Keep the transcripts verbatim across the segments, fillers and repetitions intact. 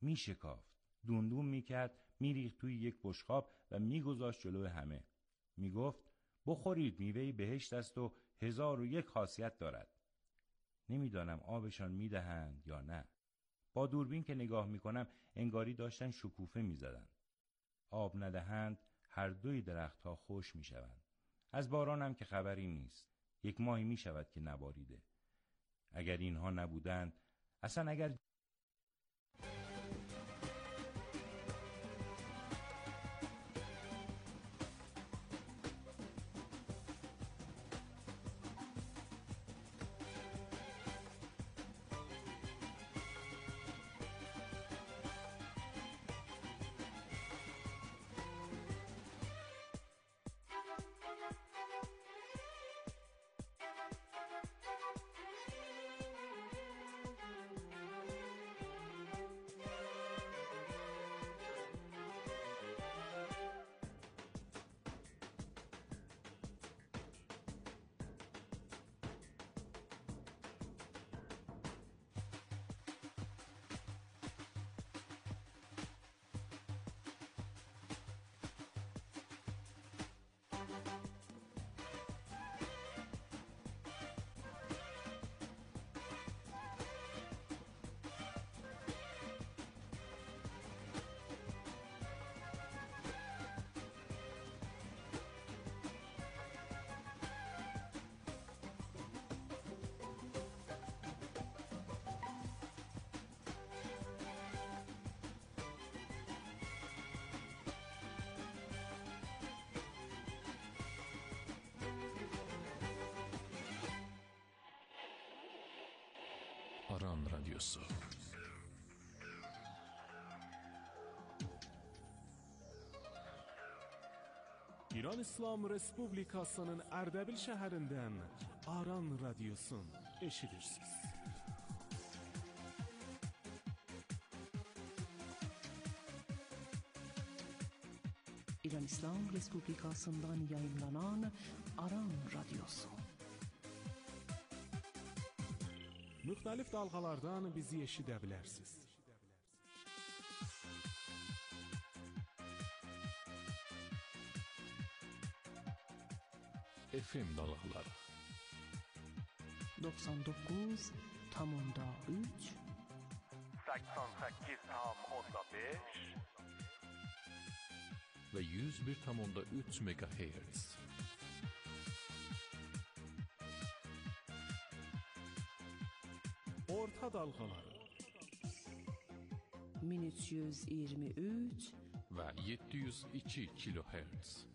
میشکافت، دوندون میکرد، میریخت توی یک بشقاب و میگذاشت جلوی همه. میگفت بخورید، میوه بهشت است و هزار و یک خاصیت دارد. نمیدانم آبشان میدهند یا نه. با دوربین که نگاه میکنم انگاری داشتن شکوفه میزدند. آب ندهند هر دوی درختها خشک میشوند. از بارانم که خبری نیست. یک ماهی میشود که نباریده. اگر اینها نبودند، اصلا اگر Aran Radyosu. İran İslam Respublikasının Ərdəbil şəhərindən Aran Radyosun eşidirsiniz. İran İslam Respublikasından yayınlanan Aran Radyosu. Müxtəlif dalğalardan bizi eşidə bilərsiniz. F M dalğaları doksan dokuz nokta üç seksen sekiz nokta beş ve yüz bir nokta üç megahertz. Orta dalğaları min üç yüz iyirmi üç ve yedi yüz iki kilohertz.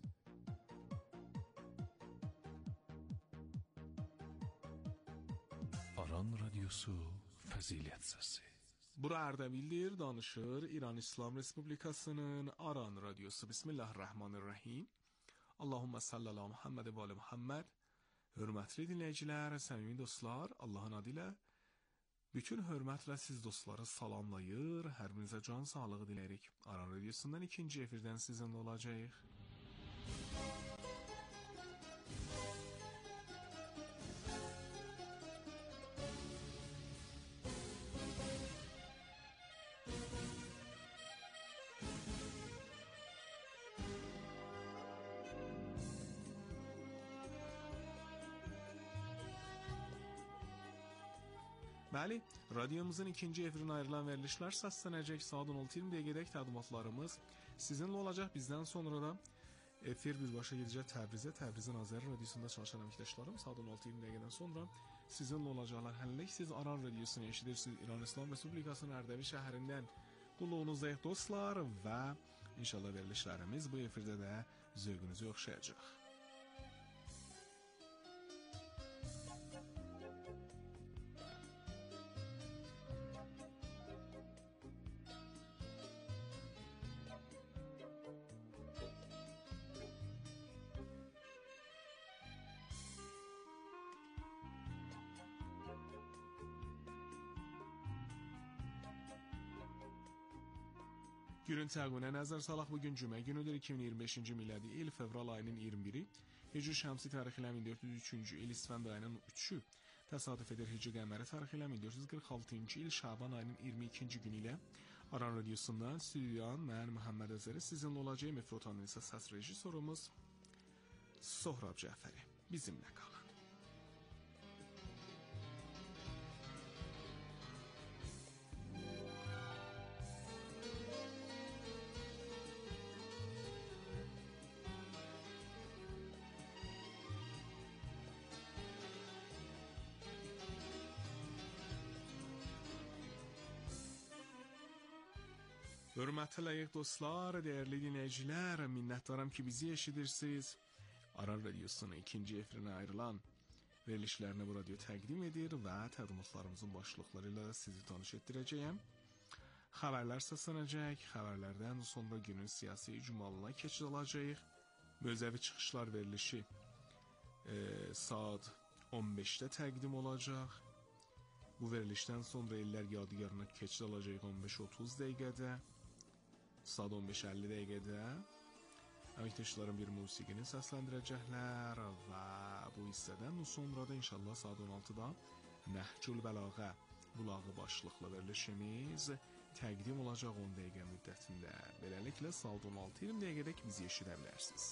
Aran Radyosu Fəzilət Səsi. Bura Ərdəbildir, danışır İran İslam Respublikasının Aran Radyosu. Bismillahirrahmanirrahim. Allahumma salli ala Muhammed və ali Muhammed. Hörmətli dinləyicilər, səmimi dostlar, Allahın adı ilə bütün hörmətlə siz dostları salamlayır, hər birinizə can sağlığı diləyirik. Aran Radyosundan ikinci efirdən sizinlə olacağıq. Bəli, radyomuzun ikinci efirinə ayrılan verilişlər səslənəcək. Saat on altı iyirmi dəqiqədək təqdimatlarımız sizinlə olacaq. Bizdən sonra da efir birbaşa gedəcək Təbrizə. Təbrizin Azəri Radyosunda çalışan əməkdaşlarım saat on altı iyirmi dəqiqədən sonra sizinlə olacaqlar. Hələlik siz Aran Radiosunu eşidirsiniz. İran İslam Respublikasının Ərdəbil şəhərindən qulluğunuzdayıq dostlar və inşallah verilişlərimiz bu efirdə də zövqünüzü oxşayacaq. Günün təqviminə nəzər salaq. Bugün cümə günüdür, iki min iyirmi beşinci miladi il, fevral ayının iyirmi biri. Hicri şəmsi tarixlə min dörd yüz üçüncü il, İsfənd ayının üçü. təsadüf edir Hicri qəməri tarixi ilə min dörd yüz qırx altıncı il Şaban ayının iyirmi ikinci günü ilə Aran radiosundan stüdyodan mən Məhəmməd Əzəri sizinlə olacağım. Efrotanın isə səs rejissorumuz Sohrab Cəfəri. Bizimlə qalın. Hörmətli layiq dostlar, dəyərli dinləyicilər, minnətdaram ki, bizi eşidirsiniz. Aran radiosunun ikinci efrinə ayrılan verilişlərini bu radio təqdim edir və təqdimatlarımızın başlıqları ilə sizi tanış etdirəcəyəm. Xəbərlər səslənəcək, xəbərlərdən sonra günün siyasi icmalına keçid alacağıq. Mövzəvi çıxışlar verilişi e, saat on beşdə təqdim olacaq. Bu verilişdən sonra illər yadigarına keçid alacağıq on beş otuz dəqiqədə. Saat on beş əlli dəqiqədə əməkdaşlarım bir musiqini səsləndirəcəklər və bu hissədən sonra da inşallah saat on altıda Nəhcül Bəlağə bulağı başlıqlı verilişimiz təqdim olacaq on dəqiqə müddətində. Beləliklə saat on altı iyirmi dəqiqədək bizi eşidə bilərsiniz.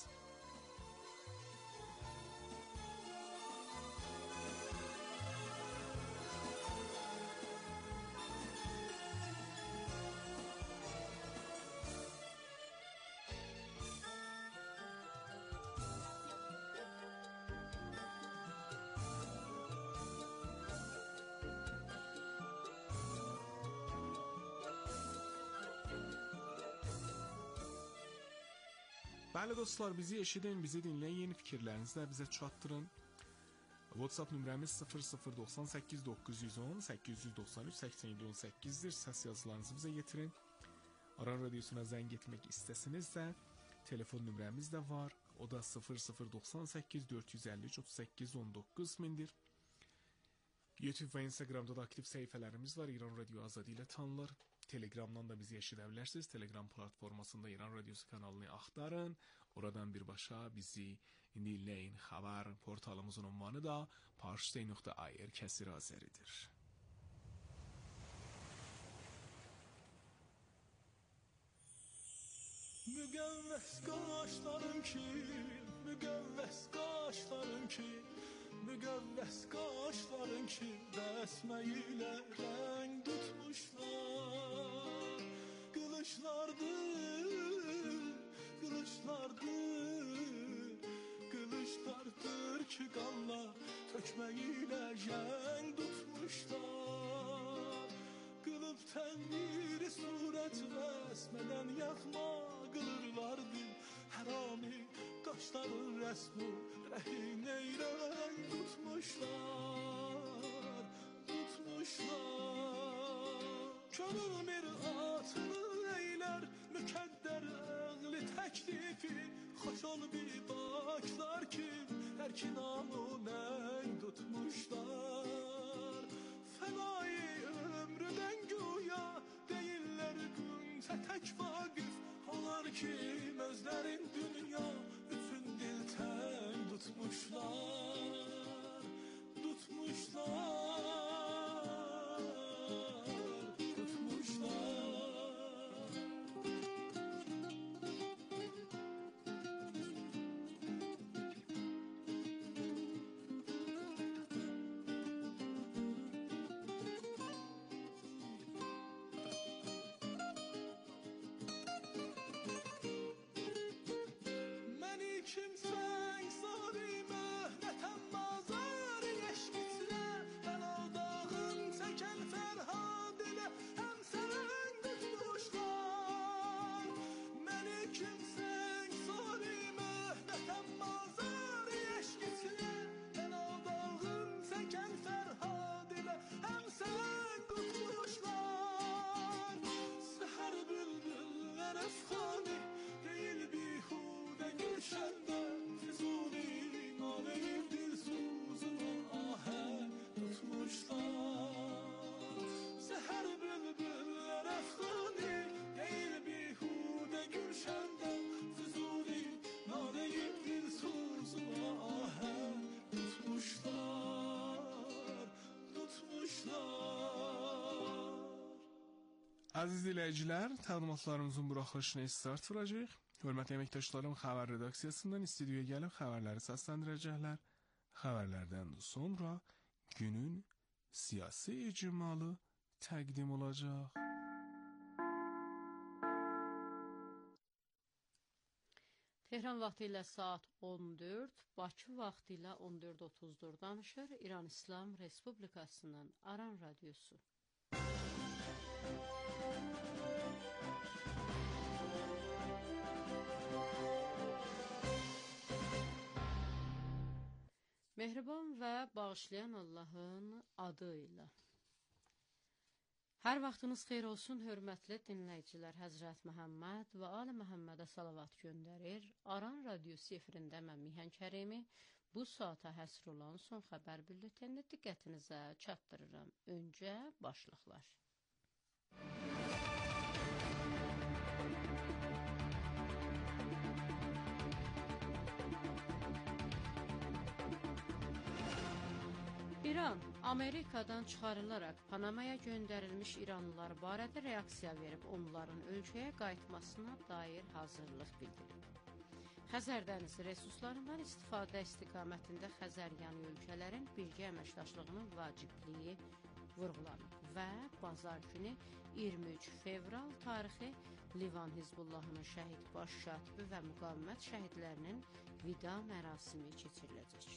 Bəli dostlar, bizi eşidin, bizi dinləyin, fikirlərinizi də bizə çatdırın. WhatsApp nömrəmiz sıfır sıfır doxsan səkkiz doqquz yüz on səkkiz yüz doxsan üç səksən yeddi on səkkizdir. Səs yazılarınızı bizə yetirin. Aran radiosuna zəng etmək istəsinizsə, telefon nömrəmiz də var. O da sıfır sıfır doxsan səkkiz dörd yüz əlli üç otuz səkkiz on doqquz mindir. YouTube və Instagramda da aktiv səhifələrimiz var. İran Radio Azadi ilə tanınır. Telegramdan da bizi eşidə bilərsiniz. Telegram platformasında İran Radiosu kanalını axtarın. Oradan birbaşa bizi dinləyin. Xəbər portalımızın ünvanı da parstay nöqtə ir kəsir azəridir. Müqəvvəs qaşlarım ki, müqəvvəs qaşlarım ki, müqəvvəs qaşlarım ki, bəsmə ilə rəng tutmuşlar. Qılıçlardır, qılıçlardır, qılıçlardır ki, qanla tökmə ilə rəng tutmuşlar. Qılıb tənviri surət vəsmədən yaxma qılırlardır. Hərami qaşların rəsmi rəhin eyrən tutmuşlar, tutmuşlar. Könül miratını eylər, mükəddər əqli təklifi, xoş ol bir baklar ki, hər ki namı nəng tutmuşlar. Fənai ömrüdən güya deyirlər qünçə tək vaqif, onlar ki özlərin dünya üçün diltəng tutmuşlar, tutmuşlar, tutmuşlar. Kimsən sari məhnətə Aziz dinləyicilər, təqdimatlarımızın buraxılışına start vuracağıq. Hörmətli əməkdaşlarım xəbər redaksiyasından studiyaya gəlib xəbərləri səsləndirəcəklər. Xəbərlərdən sonra günün siyasi icmalı təqdim olacaq. Tehran vaxtı ilə saat on dörd, Bakı vaxtı ilə on dörd otuzdur danışır İran İslam Respublikasının Aran Radyosu. Mehriban və bağışlayan Allahın adı ilə. Hər vaxtınız xeyir olsun, hörmətli dinləyicilər. Həzrət Məhəmməd və Ali Məhəmmədə salavat göndərir. Aran Radyosu efirində mən Mihan Kərimi bu saata həsr olan son xəbər bülletenini diqqətinizə çatdırıram. Öncə başlıqlar. İran, Amerikadan çıxarılaraq Panamaya göndərilmiş İranlılar barədə reaksiya verib, onların ölkəyə qayıtmasına dair hazırlıq bildirib. Xəzər dənizi resurslarından istifadə istiqamətində Xəzəryanı ölkələrin birgə əməkdaşlığının vacibliyi vurğulanıb və bazar günü iyirmi üç fevral tarixi Livan Hizbullahının şəhid baş katibi və müqavimət şəhidlərinin vida mərasimi keçiriləcək.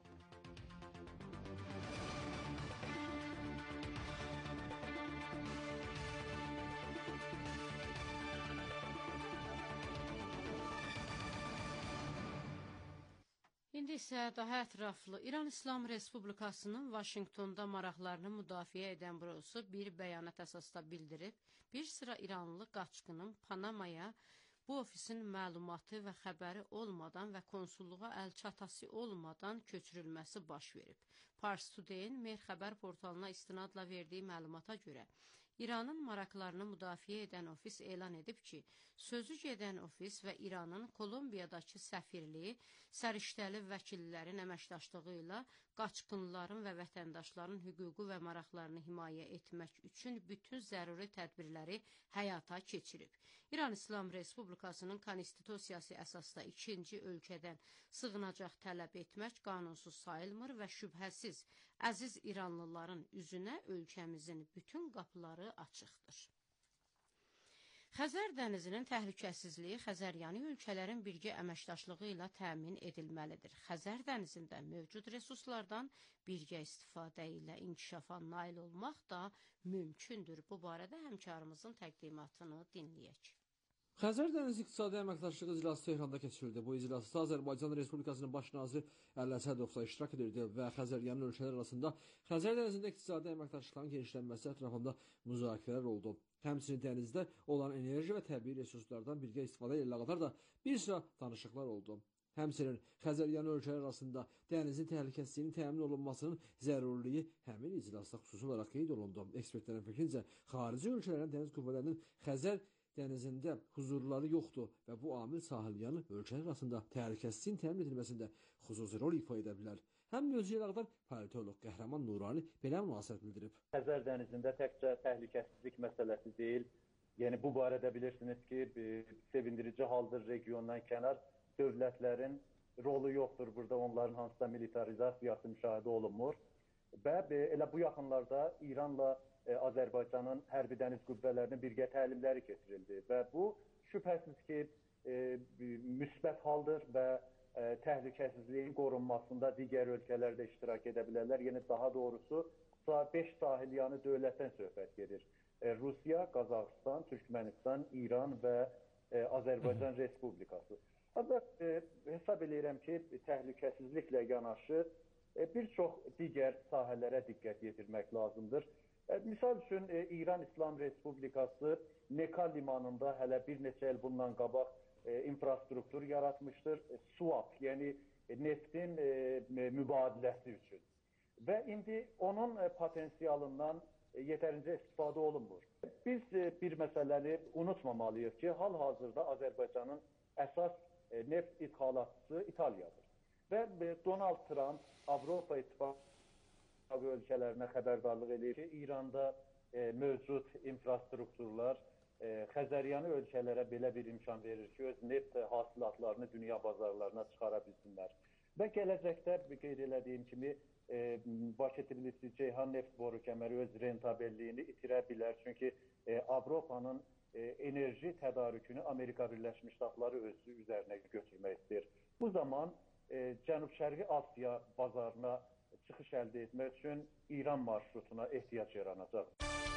İndi isə daha ətraflı İran İslam Respublikasının Vaşinqtonda maraqlarını müdafiə edən bürosu bir bəyanat əsasında bildirib, bir sıra İranlı qaçqının Panamaya bu ofisin məlumatı və xəbəri olmadan və konsulluğa əlçatası olmadan köçürülməsi baş verib. Pars Today-in Mer xəbər portalına istinadla verdiyi məlumata görə, İranın maraqlarını müdafiə edən ofis elan edib ki, sözü gedən ofis və İranın Kolumbiyadakı səfirliyi səriştəli vəkillərin əməkdaşlığı ilə qaçqınların və vətəndaşların hüququ və maraqlarını himayə etmək üçün bütün zəruri tədbirləri həyata keçirib. İran İslam Respublikasının konstitusiyası əsasda ikinci ölkədən sığınacaq tələb etmək qanunsuz sayılmır və şübhəsiz əziz İranlıların üzünə ölkəmizin bütün qapıları açıqdır. Xəzər dənizinin təhlükəsizliyi Xəzəryanı ölkələrin birgə əməkdaşlığı ilə təmin edilməlidir. Xəzər dənizində mövcud resurslardan birgə istifadə ilə inkişafa nail olmaq da mümkündür. Bu barədə həmkarımızın təqdimatını dinləyək. Xəzər dənizi İqtisadi Əməkdaşlığı iclası Tehranda keçirildi. Bu iclasda Azərbaycan Respublikasının baş naziri Əli Əsədovla iştirak edirdi və Xəzəryanı ölkələr arasında Xəzər dənizində iqtisadi əməkdaşlığın genişlənməsi ətrafında müzakirələr oldu. Həmçinin dənizdə olan enerji və təbii resurslardan birgə istifadə ilə əlaqədar da bir sıra danışıqlar oldu. Həmçinin Xəzəryanı ölkələr arasında dənizin təhlükəsizliyinin təmin olunmasının zəruriliyi həmin iclasda xüsusi olaraq qeyd olundu. Ekspertlərin fikrincə, xarici ölkələrin dəniz qüvvələrinin Xəzər dənizində huzurları yoxdur və bu amil sahilyanı ölkələr arasında təhlükəsizliyin təmin edilməsində xüsusi rol ifa edə bilər. Həm mövzuya əlaqədar politoloq Qəhrəman Nurani belə münasibət bildirib. Xəzər dənizində təkcə təhlükəsizlik məsələsi deyil. Yəni bu barədə bilirsiniz ki, sevindirici haldır regiondan kənar dövlətlərin rolu yoxdur. Burada onların hansısa militarizasiyası müşahidə olunmur. Və elə bu yaxınlarda İranla Azərbaycanın hərbi dəniz qüvvələrinin birgə təlimləri keçirildi və bu şübhəsiz ki, e, müsbət haldır və e, təhlükəsizliyin qorunmasında digər ölkələr də iştirak edə bilərlər. Yəni daha doğrusu beş sahilyanı dövlətdən söhbət gedir. E, Rusiya, Qazaxıstan, Türkmənistan, İran və e, Azərbaycan Hı -hı. Respublikası. Ancaq e, hesab edirəm ki, təhlükəsizliklə yanaşı e, bir çox digər sahələrə diqqət yetirmək lazımdır. Misal üçün, e, İran İslam Respublikası Neka limanında hələ bir neçə il bundan qabaq e, infrastruktur yaratmışdır. E, swap, yəni e, neftin e, mübadiləsi üçün. Və indi onun e, potensialından e, yetərincə istifadə olunmur. Biz e, bir məsələni unutmamalıyıq ki, hal-hazırda Azərbaycanın əsas e, neft idxalatçısı İtaliyadır. Və e, Donald Trump Avropa İttifaqı ölkələrinə xəbərdarlıq edir ki, İranda e, mövcud infrastrukturlar e, Xəzəryanı ölkələrə belə bir imkan verir ki, öz neft hasilatlarını dünya bazarlarına çıxara bilsinlər. Və gələcəkdə qeyd elədiyim kimi e, Bakı-Tbilisi-Ceyhan neft boru kəməri öz rentabelliyini itirə bilər. Çünki e, Avropanın e, enerji tədarükünü Amerika Birləşmiş Ştatları özü üzərinə götürmək istəyir. Bu zaman e, Cənub-Şərqi Asiya bazarına çıxış əldə etmək üçün İran marşrutuna ehtiyac yaranacaq.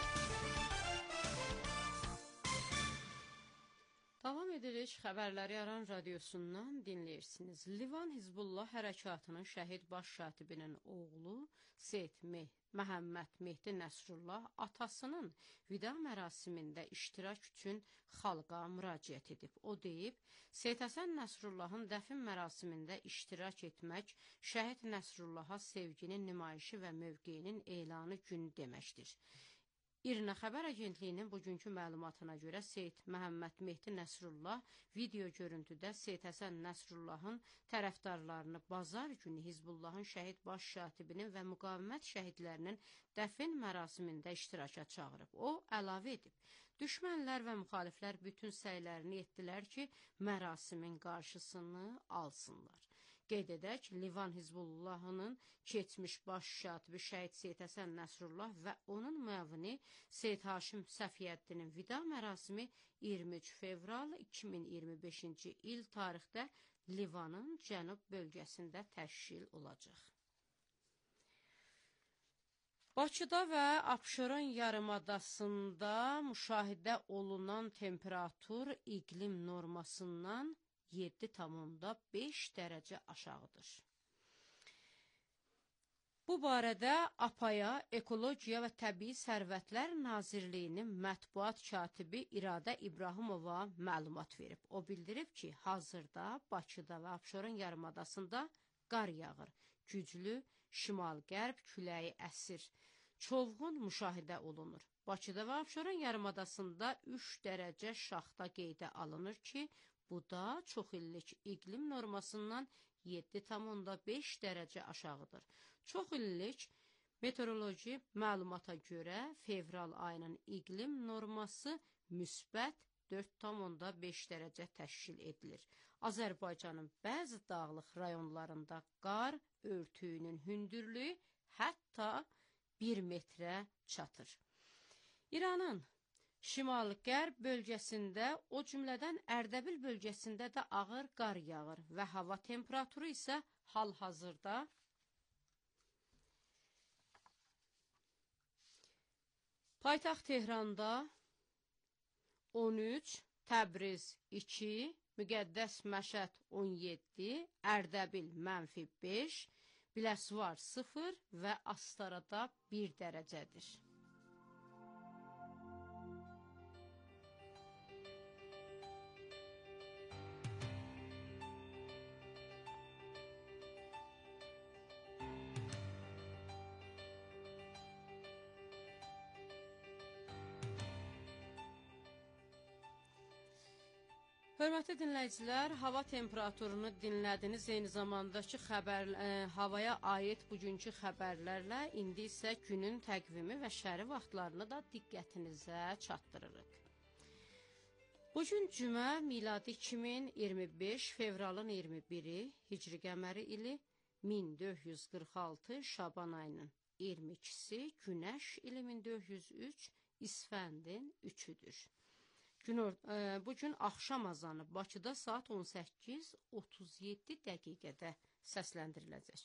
Davam edirik, xəbərləri Aran radiosundan dinləyirsiniz. Livan Hizbullah hərəkatının şəhid baş katibinin oğlu Seyid Meh Məhəmməd Mehdi Nəsrullah atasının vida mərasimində iştirak üçün xalqa müraciət edib. O deyib, Seyid Həsən Nəsrullahın dəfn mərasimində iştirak etmək şəhid Nəsrullaha sevginin nümayişi və mövqeyinin elanı günü deməkdir. İRNA xəbər agentliyinin bugünkü məlumatına görə Seyid Məhəmməd Mehdi Nəsrullah video görüntüdə Seyid Həsən Nəsrullahın tərəfdarlarını bazar günü Hizbullahın şəhid baş katibinin və müqavimət şəhidlərinin dəfn mərasimində iştiraka çağırıb. O əlavə edib, düşmənlər və müxaliflər bütün səylərini etdilər ki, mərasimin qarşısını alsınlar. Qeyd edək, Livan Hizbullahının keçmiş baş katibi şəhid Seyid Həsən Nəsrullah və onun müavini Seyid Haşim Səfiyyəddinin vida mərasimi iyirmi üç fevral iki min iyirmi beşinci il tarixdə Livanın cənub bölgəsində təşkil olacaq. Bakıda və Abşeron yarımadasında müşahidə olunan temperatur iqlim normasından yeddi tamamda beş dərəcə aşağıdır. Bu barədə APAya Ekologiya və Təbii Sərvətlər Nazirliyinin mətbuat katibi İradə İbrahimova məlumat verib. O bildirib ki, hazırda Bakıda və Abşeron yarımadasında qar yağır, güclü şimal-qərb küləyi əsir, çovğun müşahidə olunur. Bakıda və Abşeron yarımadasında üç dərəcə şaxta qeydə alınır ki, bu da çox illik iqlim normasından yeddi tamamda beş dərəcə aşağıdır. Çox illik meteoroloji məlumata görə fevral ayının iqlim norması müsbət dörd tamamda beş dərəcə təşkil edilir. Azərbaycanın bəzi dağlıq rayonlarında qar örtüyünün hündürlüyü hətta bir metrə çatır. İranın şimal-qərb bölgəsində, o cümlədən Ərdəbil bölgəsində də ağır qar yağır və hava temperaturu isə hal-hazırda paytaxt Tehranda on üç, Təbriz iki, Müqəddəs Məşəd on yeddi, Ərdəbil mənfi beş, Biləsuvar sıfır və Astarada bir dərəcədir. Hörmətli dinləyicilər, hava temperaturunu dinlədiniz. Eyni zamandakı xəbər, e, havaya aid bugünkü xəbərlərlə indi isə günün təqvimi və şəri vaxtlarını da diqqətinizə çatdırırıq. Bugün cümə miladi iki min iyirmi beş fevralın iyirmi biri, hicri qəməri ili min dörd yüz qırx altı, Şaban ayının iyirmi ikisi, Günəş ili min dörd yüz üç, İsfəndin üçüdür. Gün, e, bugün axşam azanı Bakıda saat on səkkiz otuz yeddi dəqiqədə səsləndiriləcək.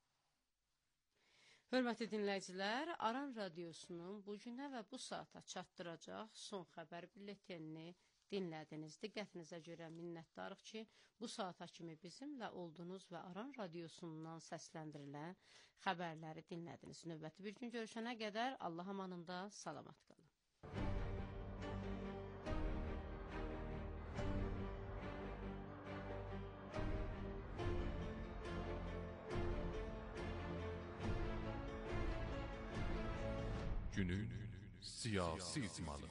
Hörmətli dinləyicilər, Aran radiosunun bugünə və bu saata çatdıracaq son xəbər bülletenini dinlədiniz. Diqqətinizə görə minnətdarıq ki, bu saata kimi bizimlə oldunuz və Aran radiosundan səsləndirilən xəbərləri dinlədiniz. Növbəti bir gün görüşənə qədər Allah amanında salamat qalın. Günün siyasi izmanı.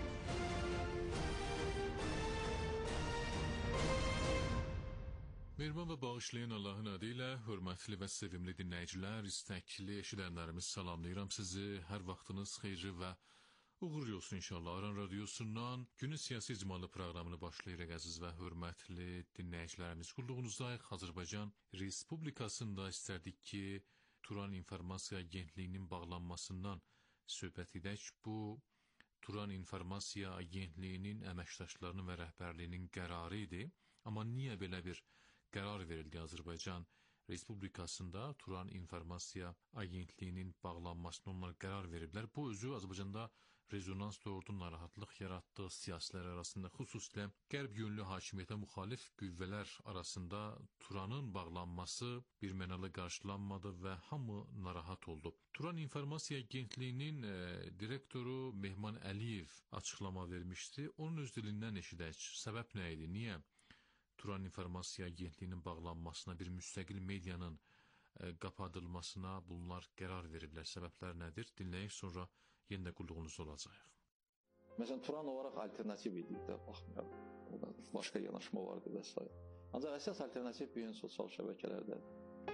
Bir Mehriban və bağışlayan Allahın adı ilə hörmətli və sevimli dinləyicilər, istəkli eşidənlərimiz salamlayıram sizi. Hər vaxtınız xeyirli və uğurlu olsun inşallah. Aran Radiosundan Günün Siyasi İcmalı proqramını başlayırıq əziz və hörmətli dinləyicilərimiz. Qulluğunuzdayıq. Azərbaycan Respublikasında istərdik ki, Turan İnformasiya Agentliyinin bağlanmasından söhbət edək. Bu, Turan İnformasiya Agentliyinin əməkdaşlarının və rəhbərliyinin qərarı idi. Amma niyə belə bir qərar verildi Azərbaycan Respublikasında Turan İnformasiya Agentliyinin bağlanmasına onlar qərar veriblər. Bu özü Azərbaycanda rezonans doğurdu, narahatlıq yaratdı, siyasiler arasında, xüsusilə qərb yönlü hakimiyyətə müxalif qüvvələr arasında Turanın bağlanması bir mənalı qarşılanmadı və hamı narahat oldu. Turan İnformasiya Agentliyinin e, direktoru Mehman Əliyev açıqlama vermişdi. Onun öz dilindən eşidək. Səbəb nə idi? Niyə Turan İnformasiya Agentliyinin bağlanmasına, bir müstəqil medianın e, qapadılmasına bunlar qərar veriblər? Səbəblər nədir? Dinləyək, sonra yenə də qulluğunuzda olacaq. Məsələn, Turan olaraq alternativ idi də, baxmayaraq. Orada başqa yanaşma vardı və s. Ancaq əsas alternativ bu gün sosial şəbəkələrdədir.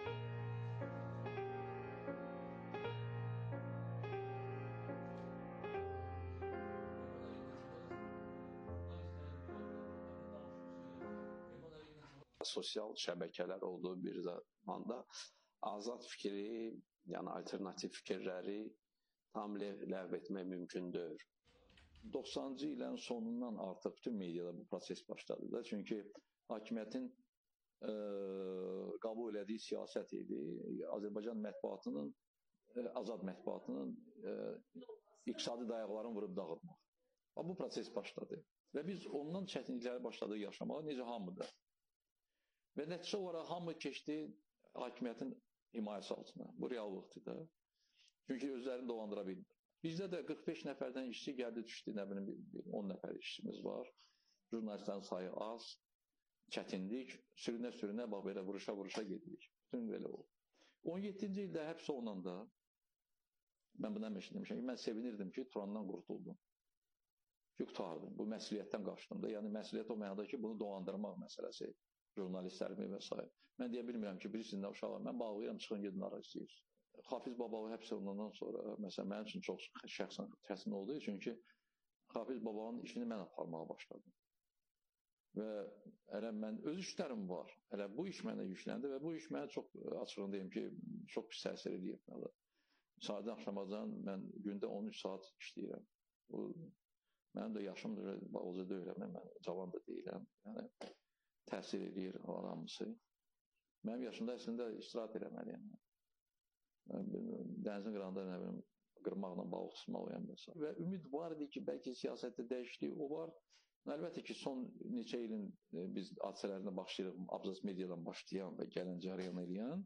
Sosial şəbəkələr olduğu bir zamanda azad fikri, yəni alternativ fikirləri tamamilə ləğv etmək mümkündür. doxsanıncı illərin sonundan artıq bütün mediada bu proses başladı da. Çünki hakimiyyətin e, qəbul elədiyi siyasət idi. Azərbaycan mətbuatının, e, azad mətbuatının e, iqtisadi dayaqlarını vurub dağıtmaq. Bu proses başladı. Və biz ondan çətinlikləri başladıq yaşamağa, necə hamıda. Və nəticə olaraq hamı keçdi hakimiyyətin himayəsi altına. Bu reallıqdır da. Çünki özlərini dolandıra bilmir. Bizdə də qırx beş nəfərdən işçi gəldi düşdü, nə bilim on nəfər işçimiz var. Jurnalistlərin sayı az, çətinlik, sürünə-sürünə bax belə vuruşa-vuruşa gedirik. Bütün belə oldu. on yeddinci ildə həbs olunanda mən buna məşəmişəm. Mən sevinirdim ki, Turandan qurtuldum. Ki, qutardım. Bu məsuliyyətdən qaçdım da. Yəni məsuliyyət o mənada ki, bunu dolandırmaq məsələsi. Jurnalistlərimi və s. Mən deyə bilmirəm ki, bilirsiniz nə uşaqlar, mən bağlayıram, çıxın gedin ara istəyirsiniz. Hafiz Babalı həbs olunandan sonra, məsələn, mənim üçün çox şəxsən təsin oldu. Çünki Hafiz Babalının işini mən aparmağa başladım. Və elə mən, öz işlərim var. Elə bu iş mənə yükləndi və bu iş mənə çox, açığını deyim ki, çox pis təsir edib. Sahədən axşamacan mən gündə on üç saat işləyirəm. Bu, mənim də yaşım oca deyiləm, mən cavan da deyiləm. Yəni, təsir edir aramısı. Mənim yaşımda əslində istirahat eləməliyəm. Dənizin qırağında nə bilim, qırmaqla balıq tutmalıyam. Və ümid var idi ki, bəlkə siyasətdə dəyişiklik o var. Əlbəttə ki, son neçə ilin biz hadisələrinə başlayırıq, abzas mediadan başlayan və gələn cərəyan eləyən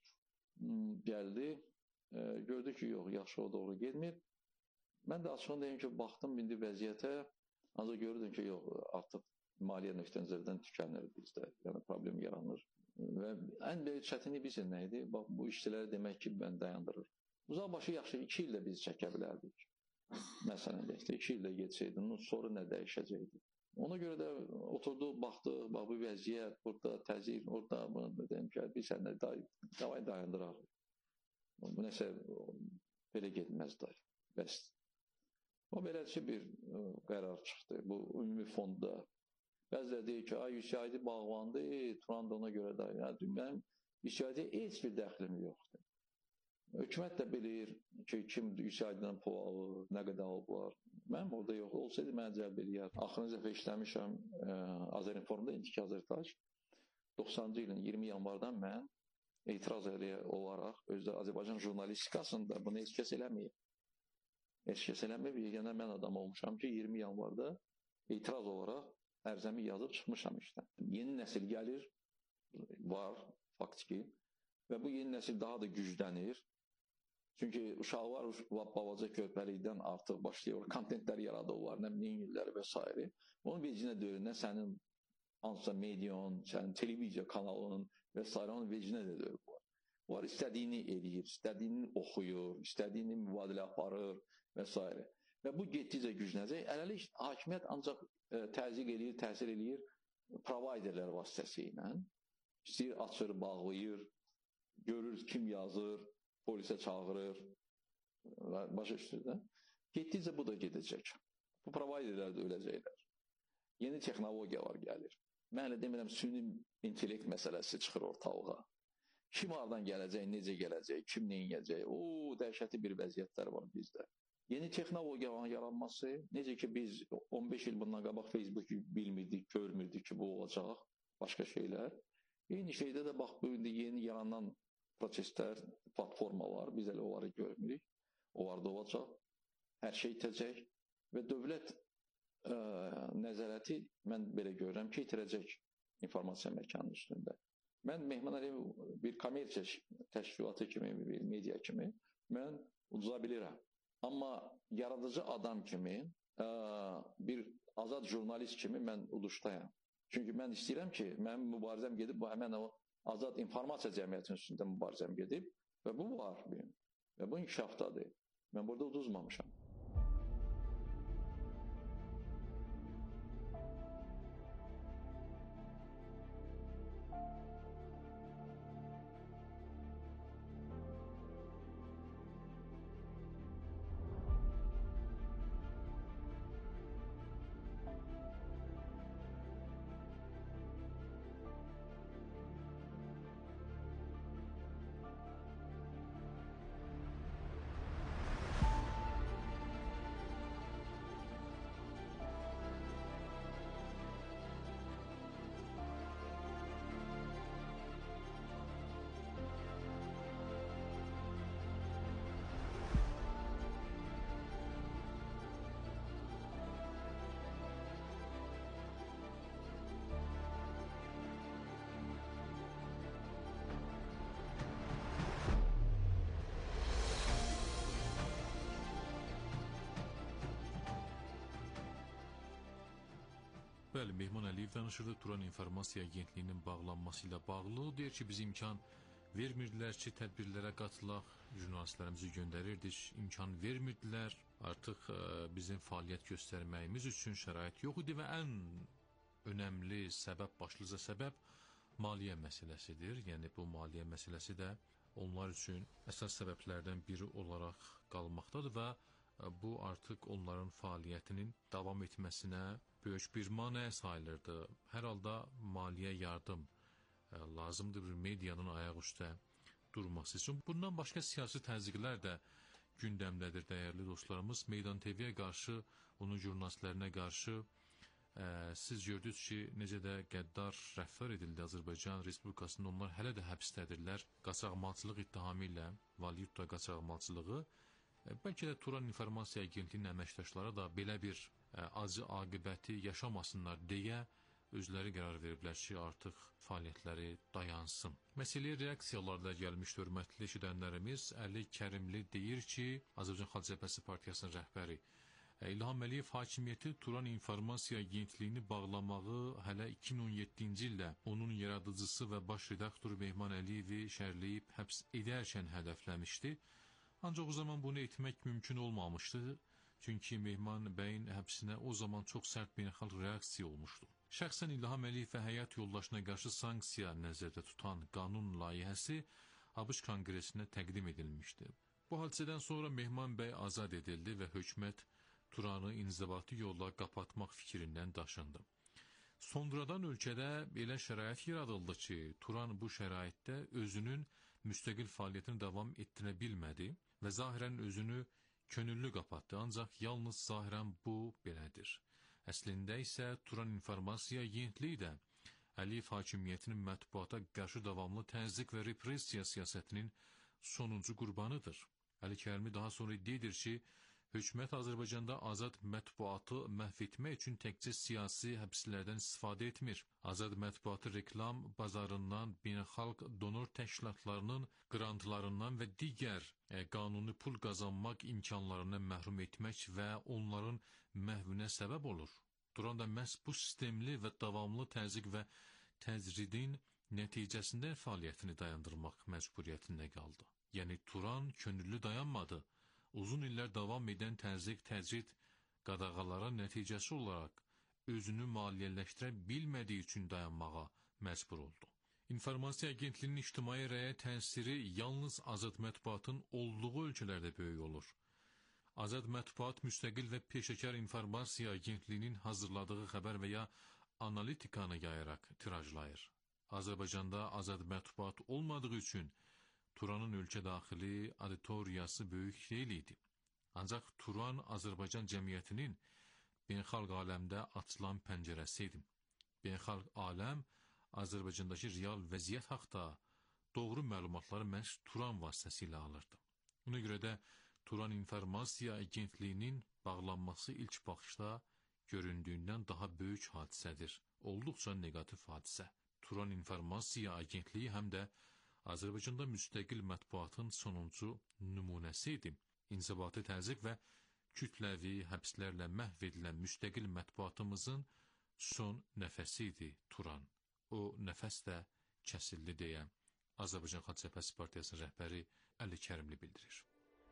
gəldi, gördü ki, yox, yaxşı o doğru getmir. Mən də açığını deyim ki, baxdım indi vəziyyətə, ancaq gördüm ki, yox, artıq maliyyə nöqtə-nəzərdən tükənir bizdə, yəni problem yaranır. Və ən böyük çətinlik bizim nə idi? Bax, bu işçiləri demək ki, mən dayandırır. Uzaq başı yaxşı, iki ildə biz çəkə bilərdik. Məsələn, deyək, iki ildə geçsəydi, sonra nə dəyişəcəkdi? Ona görə də oturdu, baxdı, bax, bu vəziyyət, burada təzyiq, orada, bunu deyim ki, biz sənə davay dayandıraq. Bu nəsə, belə getməz day, bəs. O beləsi bir qərar çıxdı, bu ümumi fonda. Bəzilə deyir ki, ay, üsyaidi bağlandı, Turan da ona görə da, yəni, mənim üsyaidiyə heç bir dəxlim yoxdur. Hökumət də bilir ki, kim üsyaididən pul alır, nə qədər alırlar. Mənim orada yox, olsaydı mənə cəlb eləyər. Axırıncı dəfə işləmişəm Azərinformda, indiki Azərtac. doxsanıncı ilin iyirmi yanvardan mən etiraz eləyə olaraq, özdə Azərbaycan jurnalistikasında bunu heç kəs eləməyib. Heç kəs eləməyib, yəni mən adam olmuşam ki, iyirmi yanvarda etiraz olaraq ərzəmi yazıb çıxmışam işdən. Yeni nəsil gəlir, var, faktiki, və bu yeni nəsil daha da güclənir. Çünki uşaqlar balaca körpəlikdən artıq başlayır, kontentlər yaradırlar, nə neyinlər və s. Onun vecinə döyür, nə sənin hansısa medion, sənin televiziya kanalının və s. onun vecinə də döyür. Var, istədiyini eləyir, istədiyini oxuyur, istədiyini mübadilə aparır və s. Və bu getdikcə güclənəcək. Hələlik hakimiyyət ancaq təzyiq eləyir, təsir eləyir providerlər vasitəsilə. İstəyir açır, bağlayır, görür kim yazır, polisə çağırır. Başa düşdünüz də? Getdikcə bu da gedəcək. Bu providerlər də öləcəklər. Yeni texnologiyalar gəlir. Mən elə demirəm, süni intellekt məsələsi çıxır ortalığa. Kim hardan gələcək, necə gələcək, kim neyəcək? O, dəhşətli bir vəziyyətlər var bizdə. Yeni texnologiyaların yaranması, necə ki biz on beş il bundan qabaq Facebook'u bilmirdik, görmürdük ki, bu olacaq, başqa şeylər. Eyni şeydə də bax, bu yeni yaranan proseslər, platformalar, biz elə onları görmürük. Onlar da olacaq, hər şey itəcək və dövlət ə, nəzarəti mən belə görürəm ki, itirəcək informasiya məkanının üstündə. Mən Mehman Əliyev bir kommersiya təşkilatı kimi, bir media kimi mən uduza bilirəm. Amma yaradıcı adam kimi, ə, bir azad jurnalist kimi mən uduşdayam. Çünki mən istəyirəm ki, mənim mübarizəm gedib, bu həmən o azad informasiya cəmiyyətinin üstündə mübarizəm gedib və bu var benim. Və bu inkişafdadır. Mən burada uduzmamışam. Bəli, Mehman Əliyev danışırdı. Turan İnformasiya Agentliyinin bağlanması ilə bağlı. Deyir ki, biz imkan vermirdilər ki, tədbirlərə qatılaq, jurnalistlərimizi göndərirdik, imkan vermirdilər. Artıq ə, bizim fəaliyyət göstərməyimiz üçün şərait yox idi və ən önəmli səbəb, başlıca səbəb maliyyə məsələsidir. Yəni, bu maliyyə məsələsi də onlar üçün əsas səbəblərdən biri olaraq qalmaqdadır və bu artıq onların fəaliyyətinin davam etməsinə böyük bir manə sayılırdı. Hər halda maliyyə yardım ə, lazımdır bir medianın ayaq üstə durması üçün. Bundan başqa siyasi təzyiqlər də gündəmdədir, dəyərli dostlarımız. Meydan T V-yə qarşı, onun jurnalistlərinə qarşı ə, siz gördünüz ki, necə də qəddar rəftar edildi Azərbaycan Respublikasında. Onlar hələ də həbsdədirlər. Qaçaqmalçılıq ittihamı ilə, valyuta qaçaqmalçılığı. Bəlkə də Turan İnformasiya Agentliyinin əməkdaşları da belə bir ə, acı aqibəti yaşamasınlar deyə özləri qərar veriblər ki, artıq fəaliyyətləri dayansın. Məsələyə reaksiyalar da gəlmişdir, hörmətli eşidənlərimiz. Əli Kərimli deyir ki, Azərbaycan Xalq Cəbhəsi Partiyasının rəhbəri İlham Əliyev hakimiyyəti Turan İnformasiya Agentliyini bağlamağı hələ iki min on yeddinci ildə onun yaradıcısı və baş redaktoru Mehman Əliyevi şərləyib həbs edərkən hədəfləmişdi. Ancaq o zaman bunu etmək mümkün olmamışdı. Çünki Mehman bəyin həbsinə o zaman çox sərt beynəlxalq reaksiya olmuşdu. Şəxsən İlham Əliyev və həyat yoldaşına qarşı sanksiya nəzərdə tutan qanun layihəsi ABŞ Konqresinə təqdim edilmişdi. Bu hadisədən sonra Mehman bəy azad edildi və hökumət Turanı inzibati yolla qapatmaq fikrindən daşındı. Sonradan ölkədə elə şərait yaradıldı ki, Turan bu şəraitdə özünün müstəqil fəaliyyətini davam etdirə bilmədi və zahirən özünü könüllü qapatdı, ancaq yalnız zahirən bu belədir. Əslində isə Turan İnformasiya Agentliyi də Əliyev hakimiyyətinin mətbuata qarşı davamlı təzyiq və repressiya siyasətinin sonuncu qurbanıdır. Əli Kərimi daha sonra iddia edir ki, hökumət Azərbaycanda azad mətbuatı məhv etmək üçün təkcə siyasi həbslərdən istifadə etmir. Azad mətbuatı reklam bazarından, beynəlxalq donor təşkilatlarının qrantlarından və digər e, qanuni pul qazanmaq imkanlarından məhrum etmək və onların məhvinə səbəb olur. Turan da məhz bu sistemli və davamlı təzyiq və təcridin nəticəsində fəaliyyətini dayandırmaq məcburiyyətində qaldı. Yəni Turan könüllü dayanmadı. Uzun illər davam edən təzyiq, təcrid qadağalara nəticəsi olaraq özünü maliyyələşdirə bilmədiyi üçün dayanmağa məcbur oldu. İnformasiya Agentliyinin ictimai rəyə təsiri yalnız azad mətbuatın olduğu ölkələrdə böyük olur. Azad mətbuat müstəqil və peşəkar informasiya agentliyinin hazırladığı xəbər və ya analitikanı yayaraq tirajlayır. Azərbaycanda azad mətbuat olmadığı üçün Turanın ölkə daxili auditoriyası böyük deyil idi. Ancaq Turan Azərbaycan cəmiyyətinin beynəlxalq aləmdə açılan pəncərəsi idi. Beynəlxalq aləm Azərbaycandakı real vəziyyət haqda doğru məlumatları məhz Turan vasitəsilə alırdı. Ona görə də Turan İnformasiya Agentliyinin bağlanması ilk baxışda göründüyündən daha böyük hadisədir. Olduqca negativ hadisə. Turan İnformasiya Agentliyi həm də Azərbaycanda müstəqil mətbuatın sonuncu nümunəsi idi. İnzibati təzyiq və kütləvi həbslərlə məhv edilən müstəqil mətbuatımızın son nəfəsi idi Turan. O nəfəs də kəsildi deyə Azərbaycan Xalq Cəbhəsi Partiyasının rəhbəri Əli Kərimli bildirir.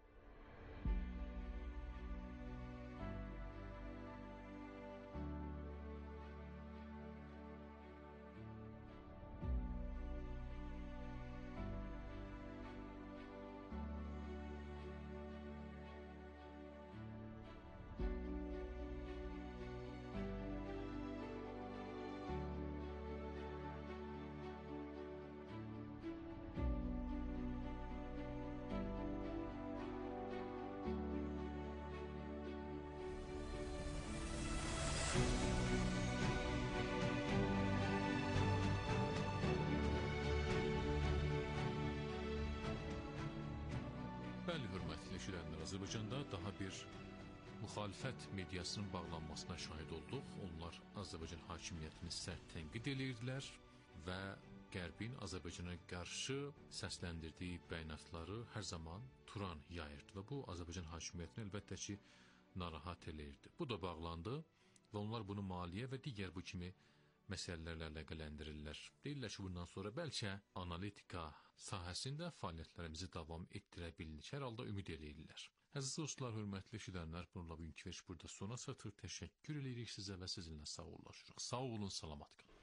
Bəli, hörmətli eşidənlər, Azərbaycanda daha bir müxalifət mediasının bağlanmasına şahid olduq. Onlar Azərbaycan hakimiyyətini sərt tənqid edirdilər və Qərbin Azərbaycana qarşı səsləndirdiyi bəyanatları hər zaman Turan yayırdı və bu Azərbaycan hakimiyyətini əlbəttə ki narahat eləyirdi. Bu da bağlandı və onlar bunu maliyyə və digər bu kimi məsələlərlə əlaqələndirirlər. Deyirlər ki, bundan sonra bəlkə analitika sahəsində fəaliyyətlərimizi davam etdirə bilirik. Hər halda ümid eləyirlər. Əziz dostlar, hörmətli eşidənlər, bununla bugünkü veş burada sona çatır. Təşəkkür edirik sizə və sizinlə sağollaşırıq. Sağ olun, salamat qalın.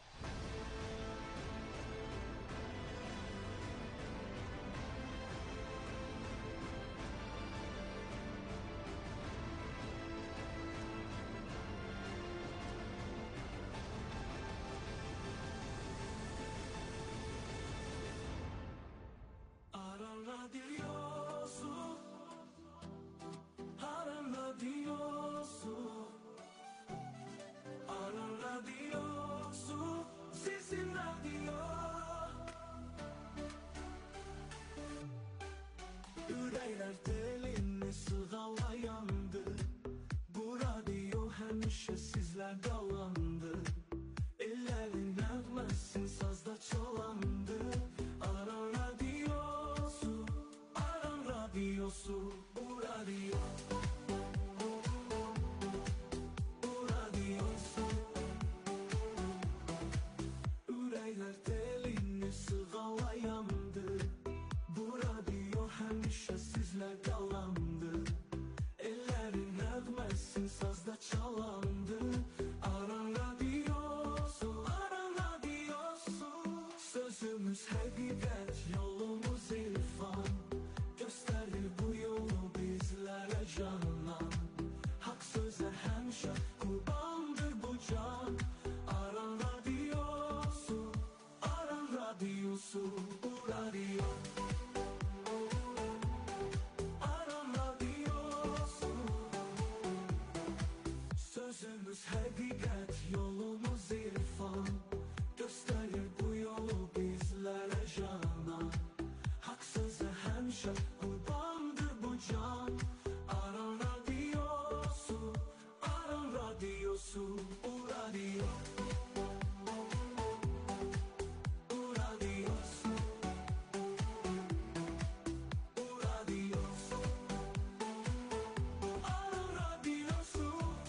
Ürəklər telini sığalayandı. Bu radio həmişə sizlərdə alandı. Ellərin nəğməsin sazda çalandı. Aran radiosu, Aran radiosu, bu radio. Bu radiosu. Ürəklər telini sığalayandı. Bu radio həmişə sizlərdə alandı. Ellərin nəğməsin sazda çalandı. Aran radiosu, Aran radiosu. Sözümüz həqiqət, yolumuz irfan. Göstərir bu yolu bizlərə canan. Haqq sözə həmişə qurbandır bu can. Aran radiosu, Aran radiosu, bu radio. Sözümüz həqiqət, yolumuz irfan. Göstərir bu yolu bizlərə canan. Haqq sözə həmişə qurbandır bu can. Aran radiosu, Aran radiosu, bu radio. Bu radiosu, bu radiosu, Aran radiosu.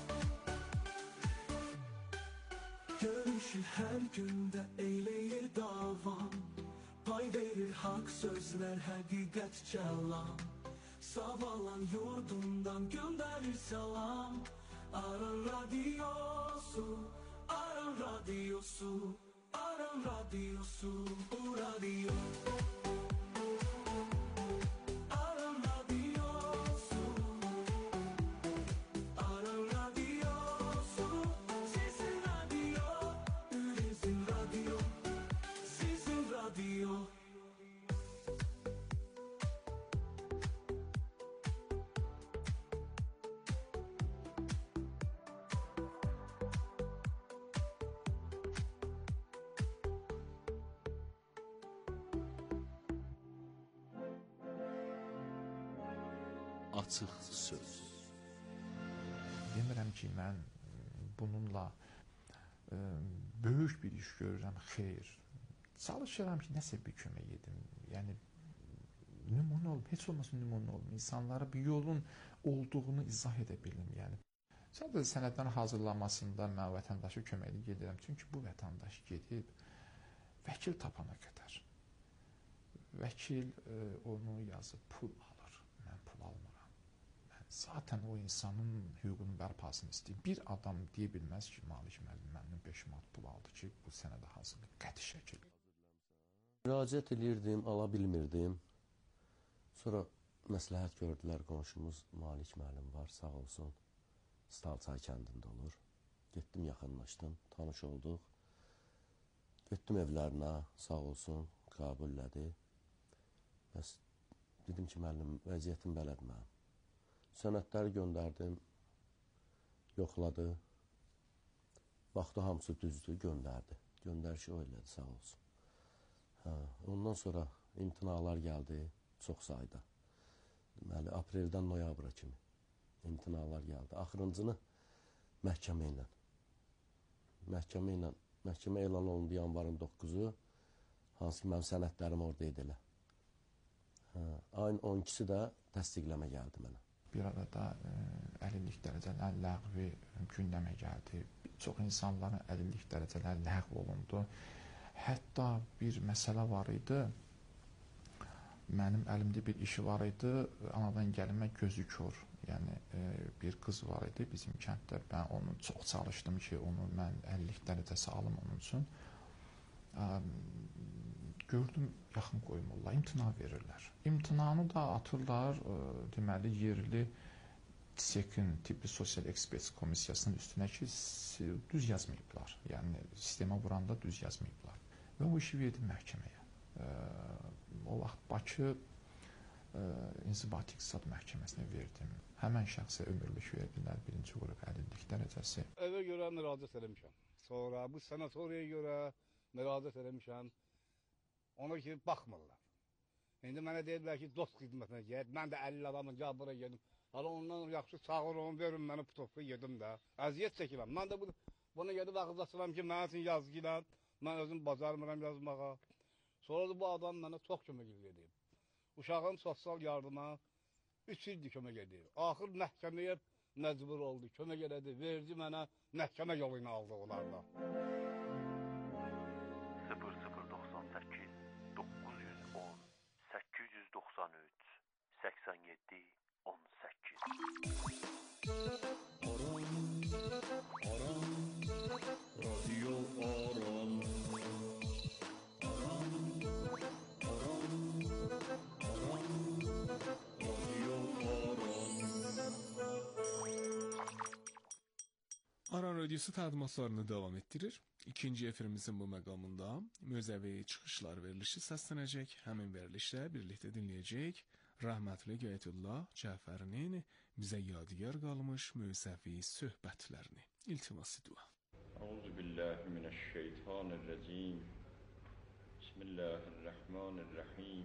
Görüşü hər gündə eyləyir davam. Pay verir haqq sözlər, həqiqət cəlam. Savalan yurdundan göndərir salam. Aran radiosu, Aran radiosu, Aran radyosu, bu radyo. Aran radyosu. Aran radyosu. Sizin radyo. Bizim radyo. Sizin radyo. Açıq söz. Demirəm ki, mən bununla ə, böyük bir iş görürəm, xeyr. Çalışıram ki, nəsə bir kömək edim. Yəni nümunə olum, heç olmasa nümunə olum. İnsanlara bir yolun olduğunu izah edə bilim. Yəni sadəcə sənədlərin hazırlanmasında mən vətəndaşa köməkli gedirəm. Çünki bu vətəndaş gedib vəkil tapana qədər. Vəkil ə, onu yazıb pul alır. Mən pul almıram. Zaten o insanın hüququnun bərpasını istəyir. Bir adam deyə bilməz ki, Malik müəllim məndən beş manat pul aldı ki, bu sənədə hazırlıq qəti şəkil. Müraciət edirdim, ala bilmirdim. Sonra məsləhət gördülər, qonşumuz Malik müəllim var, sağ olsun. Stalçay kəndində olur. Getdim, yaxınlaşdım, tanış olduq. Getdim evlərinə, sağ olsun, qəbullədi. Bəs dedim ki, müəllim, vəziyyətim belədir mənim. Sənədləri göndərdim, yoxladı, baxdı hamısı düzdür, göndərdi. Göndərişi o elədi, sağ olsun. Hə, ondan sonra imtinalar gəldi, çox sayda. Deməli, apreldən noyabra kimi imtinalar gəldi. Axırıncını məhkəmə ilə, məhkəmə ilə, məhkəmə elan olundu yanvarın doqquzu, hansı ki, mənim sənədlərim orada edilə. Hə, ayın on ikisi də təsdiqləmə gəldi mənə. Bir arada ə, əlillik dərəcələri ləğvi gündəmə gəldi. Bir çox insanların əlillik dərəcələri ləğv olundu. Hətta bir məsələ var idi. Mənim əlimdə bir işi var idi. Anadan gəlmə gözü kör. Yəni ə, bir qız var idi bizim kənddə. Mən onu çox çalışdım ki, onu mən əlillik dərəcəsi alım onun üçün. Ə, gördüm, yaxın qoymurlar, imtina verirlər. İmtinanı da atırlar, ə, deməli, yerli TİSEK-in, Tibbi Sosial Ekspert Komissiyasının üstünə ki, düz yazmayıblar. Yəni, sistemə vuranda düz yazmayıblar. Və o işi verdim məhkəməyə. Ə, o vaxt Bakı ə, İnzibati İqtisad Məhkəməsinə verdim. Həmən şəxsə ömürlük verdilər, birinci qrup əlillik dərəcəsi. Evə görə müraciət eləmişəm. Sonra bu sanatoriyaya görə müraciət eləmişəm. Ona ki, baxmırlar. İndi mənə deyirlər ki, dost xidmətinə ged. Mən də əlil adamın gəl buraya gedim. Hala ondan yaxşı çağırın, verin mənə putovka yedim də. Əziyyət çəkirəm. Mən də bu, bunu gedib ağızlaşıram ki, mən üçün yazgılan. Mən özüm bacarmıram yazmağa. Sonra da bu adam mənə çox kömək edir. Uşağım sosial yardıma üç ildir kömək edir. Axır məhkəməyə məcbur oldu, kömək elədi. Verdi mənə, məhkəmə yolu ilə aldı onlarla. sıfır sıfır doxsan səkkiz doqquz yüz on səkkiz yüz doxsan üç səksən yeddi on səkkiz. Aran, aran, radyo aran. Aran, aran, aran, radyo aran. Aran Radyosu təqdimatlarını davam etdirir. İkinci efirimizin bu məqamında mövzəvi çıxışlar verilişi səslənəcək. Həmin verilişdə birlikdə dinləyəcək rəhmətli Qəyətullah Cəfərinin bizə yadigar qalmış mövzəvi söhbətlərini. İltiması dua. Euzu billahi mineşşeytanirracim. Bismillahirrahmanirrahim.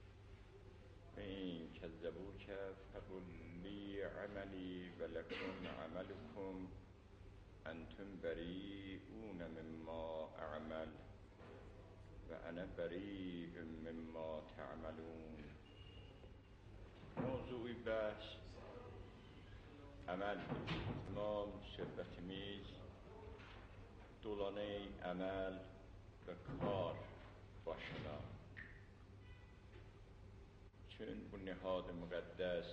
İn kezzebuke fekul li ameli ve lekum amelukum. Entüm beri'un mimma a'mal ve ana beri'un mimma ta'malun. Mevzu-i bəhs əməl. Tamam söhbətimiz dolanı əməl və kar başına. Çün bu nihad-ı müqəddəs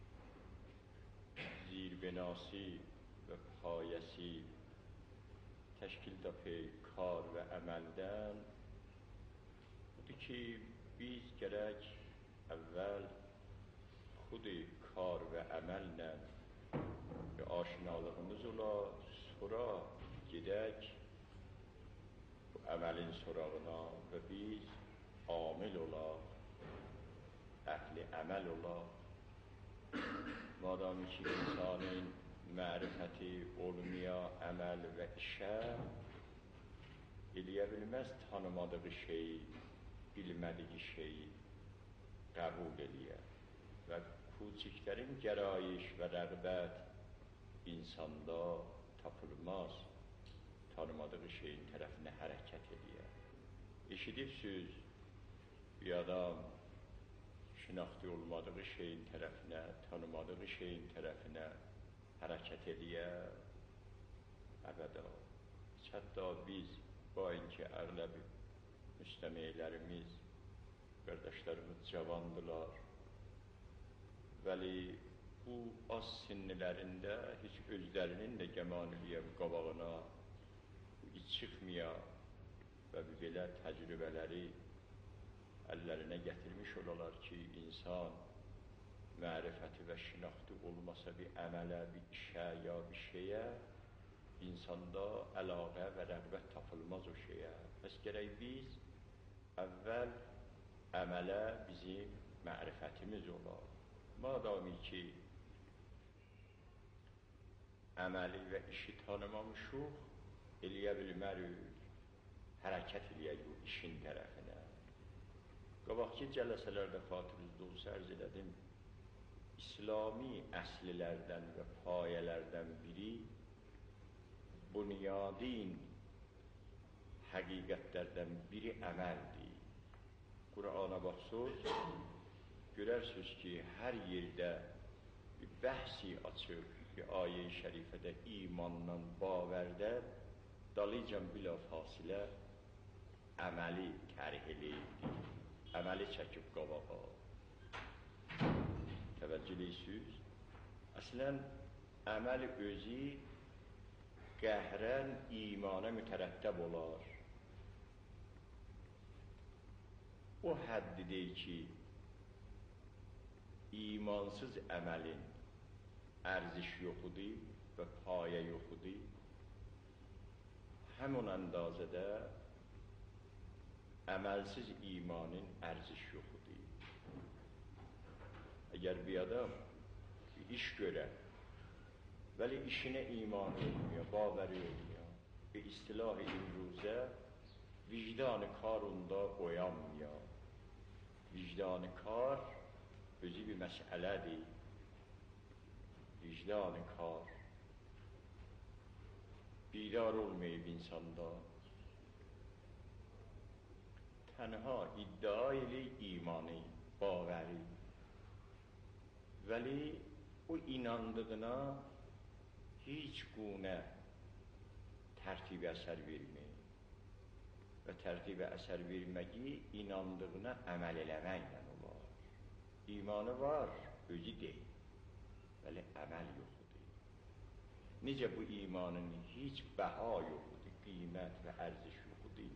zirbenasi ve payesi təşkildə pey kar və əməldən budur ki, biz gərək əvvəl xudi kar və əməllə bir aşinalığımız ola, sonra gedək bu əməlin sorağına və biz amil olaq, əhli əməl olaq. Madami ki, insanın mərifəti olmaya, əməl və işə eləyə bilməz, tanımadığı şeyi, bilmədiyi şeyi qəbul eləyə və küçüklərin gərayiş və rəğbət insanda tapılmaz, tanımadığı şeyin tərəfinə hərəkət eləyə. Eşidibsiniz, bir adam şinaxti olmadığı şeyin tərəfinə, tanımadığı şeyin tərəfinə hərəkət eləyə, əbədə. Hətta biz, bayinki əğləbi müstəmeylərimiz, qardaşlarımız cavandılar, vəli bu az sinnilərində heç özlərinin də gəmaniliyə qabağına iç çıxmaya və belə təcrübələri əllərinə gətirmiş olalar ki, insan mərifəti və şinaxti olmasa bir əmələ, bir işə ya bir şeyə, insanda əlaqə və rəğbət tapılmaz o şeyə. Bəs gərək biz əvvəl əmələ bizim mərifətimiz olar. Madami ki, əməli və işi tanımamışıq, eləyə bilmərik, hərəkət eləyək o işin tərəfinə. Qabaqki cələsələrdə xatirinizdə olsa ərz elədim, İslami əslilərdən və payələrdən biri bunyadin həqiqətlərdən biri əməldir. Qur'ana baxsız, görərsiniz ki, hər yerdə bir bəhsi açıq, bir ayə-i şərifədə imandan, bavərdə dalıcan bila fasilə əməli tərih eləyirdi, əməli çəkib qabağa. Təvəccüh edirsiniz? Əslən, əməl özü qəhrən imana mütərəttəb olar. O həddidir ki, imansız əməlin ərziş yoxudur və payə yoxudur. Həmin əndazədə əməlsiz imanın ərziş yoxudur. Əgər bir adam bir iş görə, vəli işinə iman olmuyor, bavəri olmuyor, bir istilah-ı imruzə vicdan-ı kar onda oyanmıyor. Vicdan-ı kar özü bir məsələdir. Vicdan-ı kar bidar olmayıb insanda. Tənha iddia ilə imanı, bavəri. Vəli o inandığına heç qunə tərtibə əsər vermir. Və tərtibə əsər verməyi inandığına əməl eləməklə olar. İmanı var, özü deyil. Vəli əməl yoxudur. Necə bu imanın heç bəha yoxudur, qiymət və ərziş yoxudur.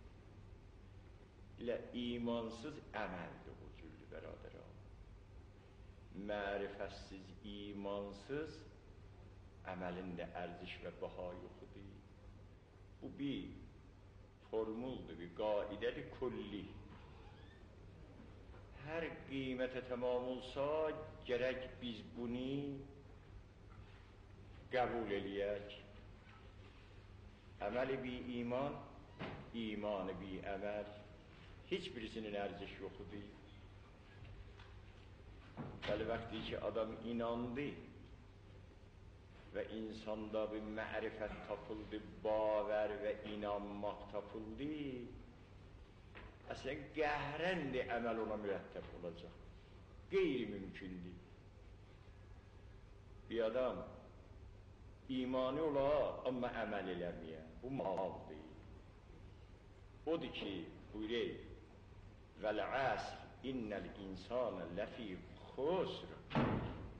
Elə imansız əməldir o cürdür, bəradərəm. Mərifətsiz, imansız əməlin də ərziş və bəha yoxudur. Bu bir formuldur, bir qaidədir kulli. Hər qiymətə tamam olsa, gərək biz bunu qəbul eləyək. Əməli bi iman, imanı bi əməl, heç birisinin ərziş yoxudur. Bəli, vaxtı ki, adam inandı və insanda bir mərifət tapıldı, bavər və inanmaq tapıldı, əslən, qəhrəndir əməl ona mürəttəb olacaq. Qeyri-mümkündür. Bir adam imanı ola, amma əməl eləməyə. Bu maldır. Odur ki, buyurək, vəl-əsr innəl insanə ləfi xusr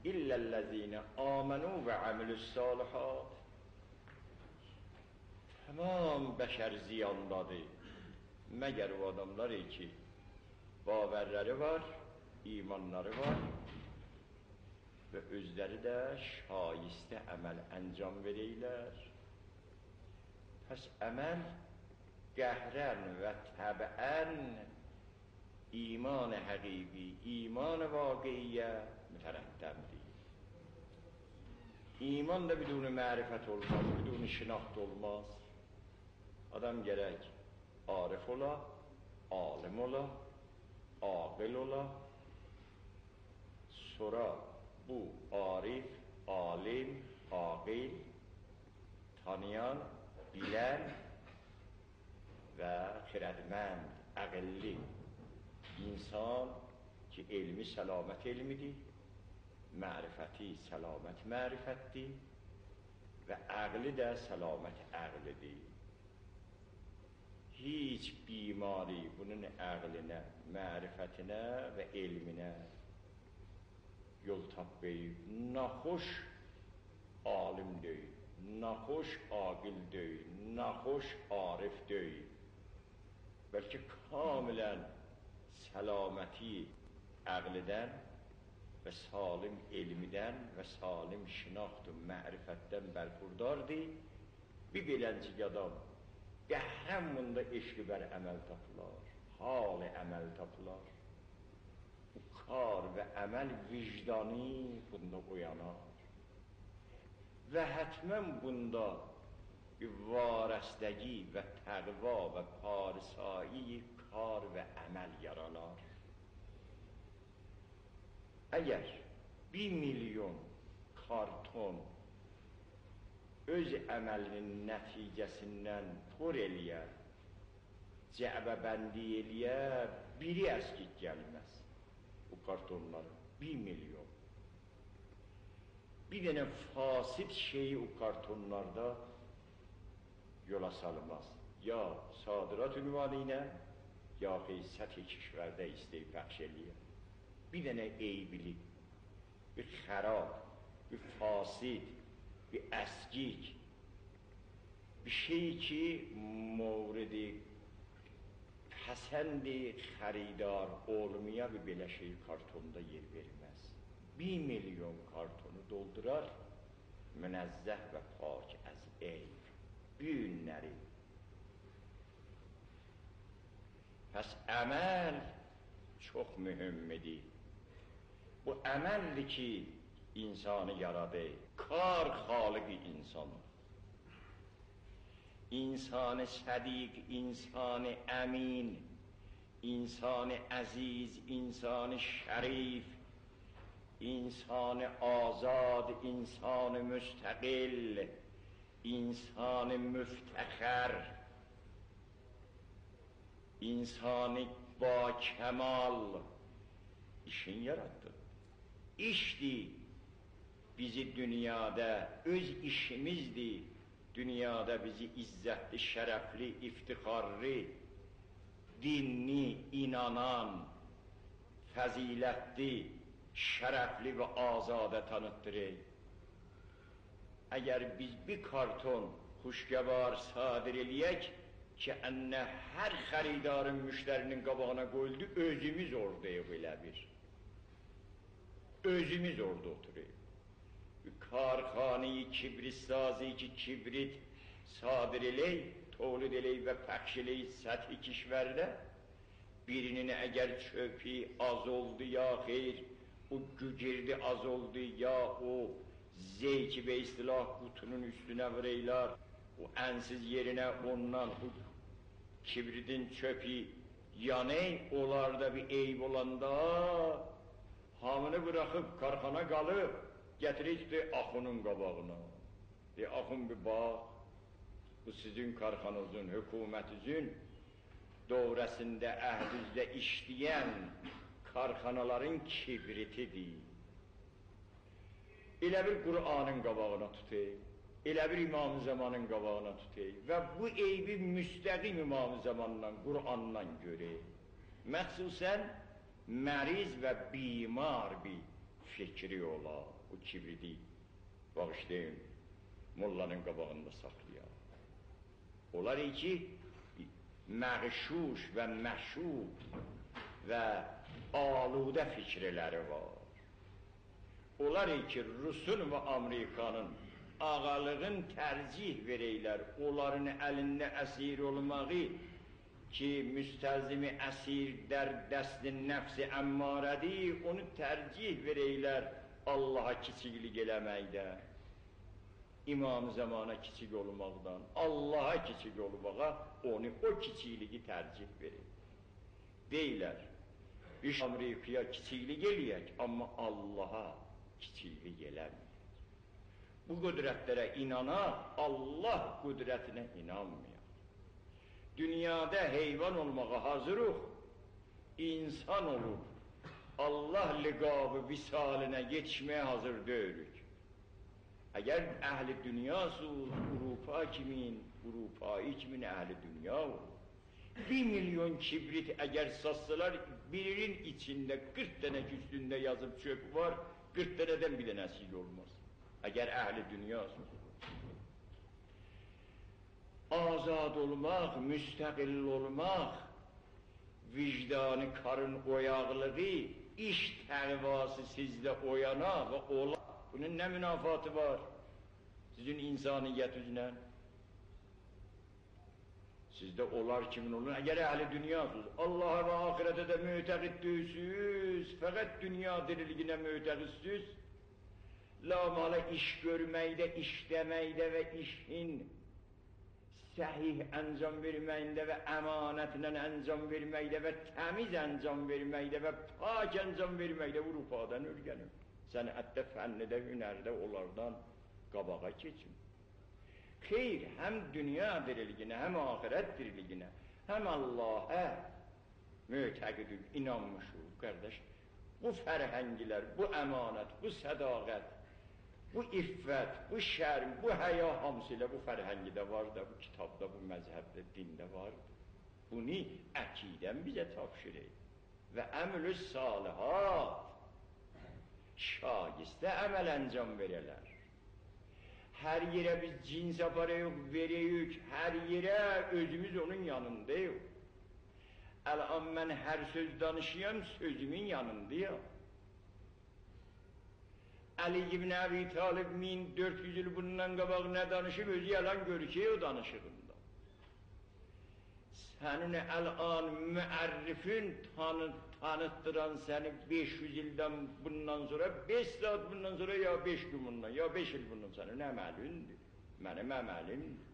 illəl-ləzine amenu və amilus-salihat. tamam bəşər ziyandadır. Məgər o adamlar ki, bavərləri var, imanları var və özləri də şayistə əməl əncam verəylər. Pəs əməl qəhrən və təbəən iman həqiqi, iman vaqiyə mütərəddəmdir. İman da biduni mərifət olmaz, biduni şinaxt olmaz. Adam gərək arif ola, alim ola, aqil ola. Sonra bu arif, alim, aqil, tanıyan, bilən və xirədmənd, əqilli insan ki, elmi səlamət elmidir, mərifəti səlamət mərifətdir və əqli də səlamət əqlidir. Hiç bimari bunun əqlinə, mərifətinə və elminə yol tapmayıb, naxoş alim deyil, naxoş aqil deyil, naxoş arif deyil. Bəlkə kamilən səlaməti əqlidən və salim elmidən və salim şinaxt və mərifətdən bərxurdardır. Bir beləncik adam qəhrəm bunda eşqi bər əməl tapılar, hal-i əməl tapılar. Bu kar və əməl vicdanı bunda uyanar və hətmən bunda bir varəstəgi və təqva və parisai kar və əməl yaranar. Əgər bir milyon karton öz əməlinin nəticəsindən por eləyə, cəbəbəndi eləyə, biri əskik gəlməz. Bu kartonlar bir milyon. Bir dənə fasid şeyi o kartonlarda yola salmaz. Ya sadirat ünvanı ilə, ya xey səthi kişvərdə istəyib bəxş eləyə. Bir dənə eybili, bir xərab, bir fasid, bir əskik, bir şey ki, movridi pəsəndi xəridar olmaya bir belə şey kartonda yer verməz. Bir milyon kartonu doldurar, münəzzəh və pak əz eyb, günləri. Pəs əməl çox mühümmidir. Bu əməldir ki, insanı yaradı. Kar xaliqi insandır. İnsanı sədiq, insanı əmin, insanı əziz, insanı şərif, insanı azad, insanı müstəqil, insanı müftəxər, insanı ba kəmal işin yarattı. İşdir bizi dünyada, öz işimizdir, dünyada bizi izzətli, şərəfli, iftixarlı, dinli, inanan, fəzilətli, şərəfli və azadə tanıtdırır. Əgər biz bir karton xuşgəvar sadir eləyək ki, ənə hər xəridarın müştərinin qabağına qoyuldu, özümüz oradayıq elə bir. Özümüz orada oturuyor. Karxanı-i kibrit-sazı ki, kibrit sadir eley, tolid eley və pəxş eley səthi kişvərdə, birinin əgər çöpü az oldu ya xeyr, o gügirdi az oldu ya o zeyki və istilah qutunun üstünə vureylar, o ənsiz yerinə ondan o kibritin çöpü yaney, onlarda bir eyb olanda hamını bırakıp karxana qalıb, gətirikdi axunun qabağına. De, axun bir bax, bu sizin karxanızın, hökumətinizin dövrəsində, əhdüzdə işləyən karxanaların kibritidir. Elə bir Qur'anın qabağına tutayım, elə bir İmam-ı Zamanın qabağına tutayım və bu eybi müstəqim İmam-ı Zamandan, Qur'andan görəyim. Məxsusən məriz və bimar bir fikri ola, o kibriti bağışlayın, mollanın qabağında saxlayar. Onlar ki, məğşuş və məşub və aludə fikirləri var. Onlar ki, Rusun və Amerikanın ağalığın tərcih vereylər, onların əlində əsir olmağı ki, müstəlzimi əsir dər dəst-i nəfs-i əmmarədir, onu tərcih vereylər Allaha kiçiklik eləməkdə, İmam-ı Zamana kiçik olmaqdan, Allaha kiçik olmağa, onu o kiçikliyi tərcih verir. Deyilər, biz Amerikaya kiçiklik eləyək, amma Allaha kiçiklik eləməyək. Bu qüdrətlərə inanaq, Allah qüdrətinə inanmayaq. Dünyada heyvan olmağa hazırıq, insan olub, Allah liqabı visalinə geçməyə hazır deyirik. Əgər əhli dünyasız, Avropa kimin, Avropayı kimin əhli dünya olur. Bir milyon kibrit əgər satsalar, birinin içində qırx dənə üstündə yazıb çöp var, qırx dənədən bir dənəsi olmaz. Əgər əhli dünyasız. Azad olmaq, müstəqil olmaq, vicdanı karın oyaqlığı, iş təqvası sizdə oyana və ola. Bunun nə münafatı var? Sizin insaniyyət üzrə. Sizdə olar kimin olur? Əgər əhli dünyasız, Allah'a və ahirətə də mütəqid deyilsiniz, fəqət dünya diriliyinə mütəqidsiniz, lamalı iş görməkdə, işləməkdə və işin səhih əncam verməkdə və əmanətlə əncam verməkdə və təmiz əncam verməkdə və pak əncam verməkdə Avropadan öyrənir. Sənətdə, fənnidə, hünərdə onlardan qabağa keçin. Xeyr, həm dünya diriliyinə, həm ahirət diriliyinə, həm Allah'a mütəqidik, inanmışıq, qardaş. Bu fərhəngilər, bu əmanət, bu sədaqət, bu iffət, bu şərm, bu həya hamısı ilə bu fərhəngidə var da, bu kitabda, bu məzhəbdə, dində vardır. Bunu əqidən bizə tapşırır. Və əmlü salihat, şagistə əməl əncam verələr. Hər yerə biz cins aparıyıq, veriyük, hər yerə özümüz onun yanındayıq. Əl-an mən hər söz danışıyam, sözümün yanındayım. Ali ibn Abi Talib min dörd yüz il bundan qabaq nə danışıb, özü yalan görüküyor o danışığında. Sənin əl-an müərrifin tanı, tanıttıran səni beş yüz ildən bundan sonra, beş saat bundan sonra, ya beş gün bundan, ya beş il bundan sənin əməlindir, mənim əməlimdir.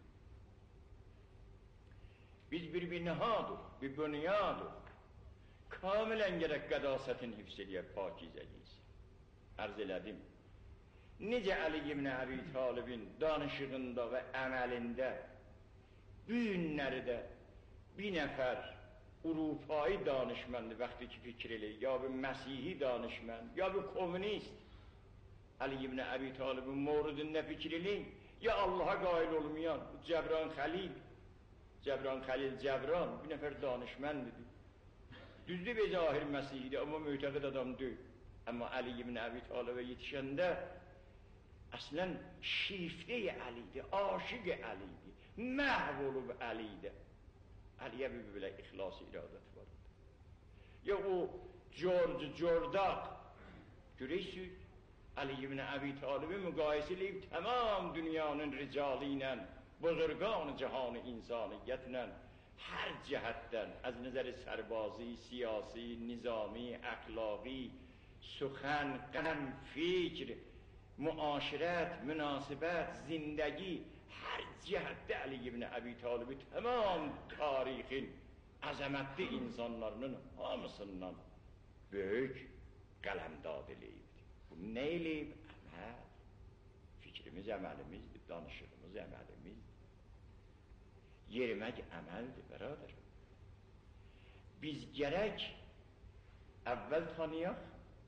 Biz bir binadır, bir bünyadır. Kamilən gərək qədasətin hifz eləyək, pakizəliyiz. Ərz elədim. Necə Ali ibn Abi Talibin danışığında və əməlində bu günlərdə bir nəfər Avropayı danışmandı, vaxtı ki fikir eləyir, ya bir Məsihi danışman, ya bir komünist. Ali ibn Abi Talibin mövridində fikir eləyir, ya Allaha qail olmayan, Cəbran Xəlil, Cəbran Xəlil Cəbran, bir nəfər danışmandır. Düzdür və zahir Məsihidir, amma mütəqid adam deyil. Amma Ali ibn Abi Talibə yetişəndə əslən şifrə-i Əlidir, aşıq-ı Əlidir, məhv olub Əlidir. Əliyə bir belə ixlas-ı iradət var. Ya o George Jordaq, görəysiniz, Ali ibn Abi Talibə müqayisə eləyib tamam dünyanın ricalı ilə, buzurqan-ı cahan-ı insaniyyətlə, hər cəhətdən, az nəzəri sərbazi, siyasi, nizami, əxlaqi, suxən, qəm, fikr, müaşirət, münasibət, zindəgi, hər cəhətdə Ali ibn Abi Talibi tamam tarixin əzəmətli insanlarının hamısından böyük qələmdad eləyibdir. Bu nə eləyib? Əməl. Fikrimiz əməlimizdir, danışığımız əməlimizdir. Yerimək əməldir, bəradər. Biz gərək əvvəl tanıyaq,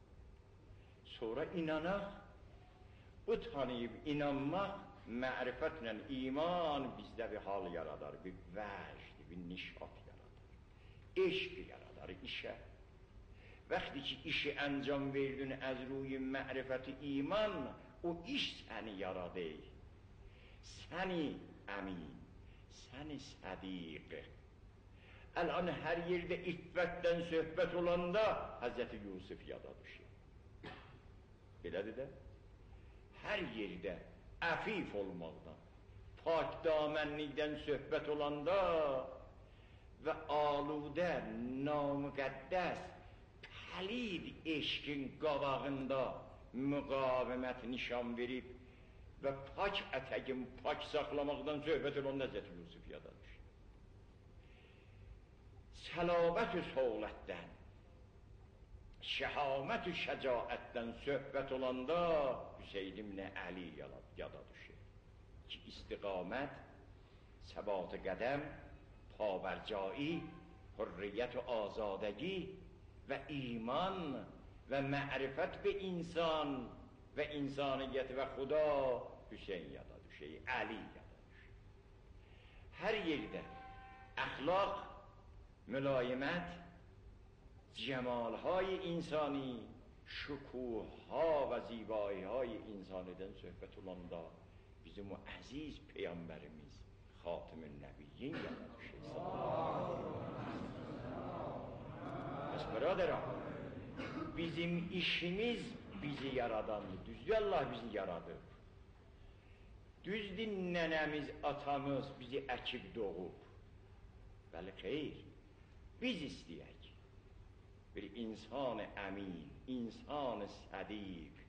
sonra inanaq. Bu tanıyıb inanmaq, mərifətlə iman bizdə bir hal yaradar, bir vəcd, bir nişat yaradar. Eşq yaradar işə. Vaxtı ki işi əncam verdin əz ruyi mərifəti iman, o iş səni yaradır. Səni əmin, səni sədiq. Əlan hər yerdə iffətdən söhbət olanda Həzrəti Yusuf yada düşür. Belədir də, hər yerdə əfif olmaqdan, pak damənlikdən söhbət olanda və aludə, namüqəddəs, pəlid eşqin qabağında müqavimət nişan verib və pak ətəqin pak saxlamaqdan söhbət olanda Həzrəti Yusuf yada düşür. Səlabət-ü soğlətdən, şəhamət-ü şəcaətdən söhbət olanda Hüseyn ibn Əli yada düşür ki, istiqamət, səbat-ı qədəm, pabərcai, hürriyyət-ü azadəgi və iman və mərifət və insan və insaniyyət və xuda Hüseyn yada düşür, Əli yada düşür. Hər yerdə əxlaq, mülayimət, cəmalهای insani, şükuhha və zibayهای insanidən söhbət olanda bizim o əziz Peyyambərimiz Xatımün Nəbiyyin yada düşür. Bəs biraderam, bizim işimiz bizi yaradandır. Düzdür, Allah bizi yaradır. Düzdür, nənəmiz, atamız bizi əkib doğub. Bəli, xeyr. Biz istəyək. Bir insan-ı əmin, insan-ı sədiq,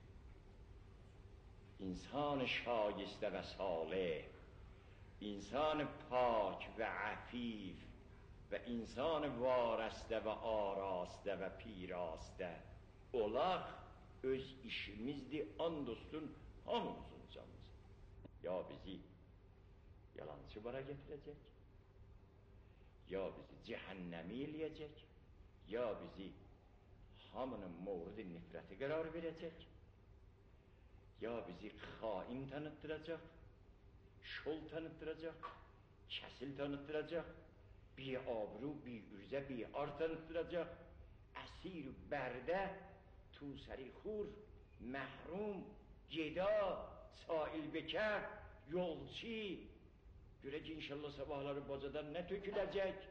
insan-ı şagistə və salih, insan-ı pak və əfif və insan-ı varəstə və arastə və pirastə olaq öz işimizdir, and olsun hamımızın canımız. Ya bizi yalancı bara getirəcək, ya bizi cəhənnəmi eləyəcək, ya bizi hamının mövrid-i nifrəti qərar verəcək, ya bizi xain tanıttıracaq, şol tanıttıracaq, kəsil tanıttıracaq, bi-abru, bi-ürzə, bi-ar tanıttıracaq, əsir-ü bərdə, tusəri xur, məhrum, geda, sail bekər, yolçi, görək inşallah sabahları bacadan nə töküləcək?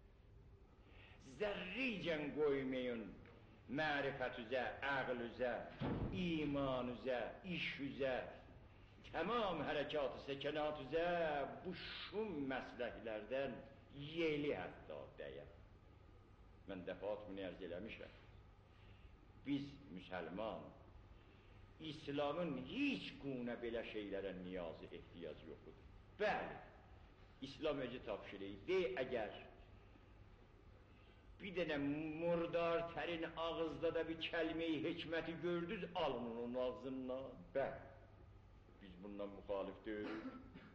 Zərricən qoymayın mərifət üzə, əql üzə, iman üzə, iş üzə, tamam hərəkat-ı səkanat üzə bu şum məsləhlərdən yeli hətta dəyər. Mən dəfat bunu ərz eləmişəm. Biz müsəlman, İslamın heç quna belə şeylərə niyazı, ehtiyacı yoxudur. Bəli, İslam özü tapşırır, dey əgər bir dənə murdar tərin ağızda da bir kəlmeyi hikməti gördünüz, alın onun ağzından. Bəli, biz bundan müxalif deyirik.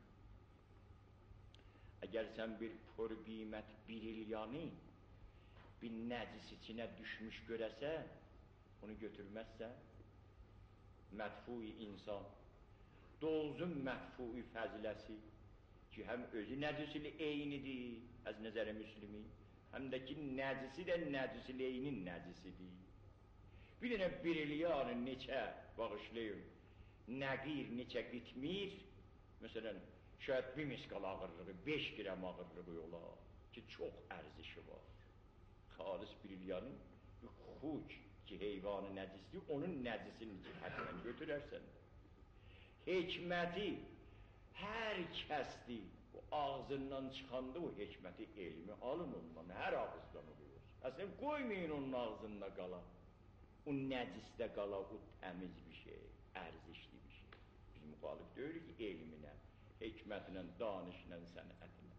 Əgər sən bir pör qiymət brilyanı bir nəcis içinə düşmüş görəsən, onu götürməzsən, mətfui insan, dolzun mətfui fəziləsi ki, həm özü nəcis-i eynidir, əz nəzər-i müslimi, həm də ki, nəcisi də nəcis-i eynin nəcisidir. Bir dənə brilyanı neçə bağışlayın, nəqir neçə qitmir, məsələn, şayət bir miskal ağırlığı, beş qram ağırlığı olar ki, çox ərzişi var. Xalis brilyanı, xuc ki, heyvanı nəcisdir, onun nəcisini ki, həqiqən götürərsən. Hikməti hər kəsdir, o ağzından çıxanda o hikməti, elmi alın ondan, hər ağızdan oluyor. Əslən, qoymayın onun ağzında qala, o nəcisdə qala, o təmiz bir şey, ərzişli bir şey. Biz müxalif deyirik ki, elminə, hikmətinə, danışla, sənətinə.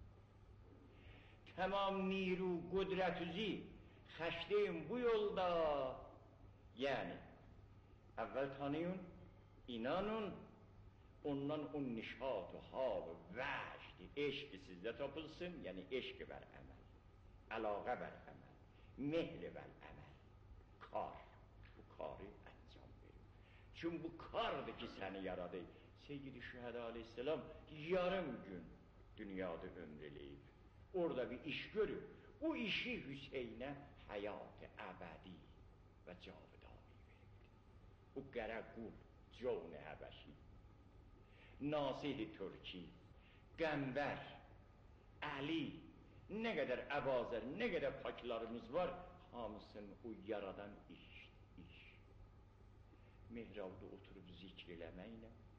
Tamam niru, qudrətüzi, xəşdeyin bu yolda, yəni, əvvəl tanıyın, inanın, ondan o nişat-ı hal-ı vəcdi, eşq sizdə tapılsın, yəni eşq vəl əməl, əlaqə vəl əməl, mehl vəl əməl, kar, bu karı əncam verir. Çünki bu kardır ki, səni yaradı. Seyyid-i Şühədə aleyhisselam yarım gün dünyada ömr eləyib, orada bir iş görüb, o işi Hüseynə həyat-ı əbədi və cavidani verildi. O qərə qul, Cavn-ı Həbəşi, Nasih-i Türki, Qəmbər, Əli, nə qədər əbazər, nə qədər paklarımız var, hamısını o yaradan iş, iş. Mehrabda oturub zikr eləməklə,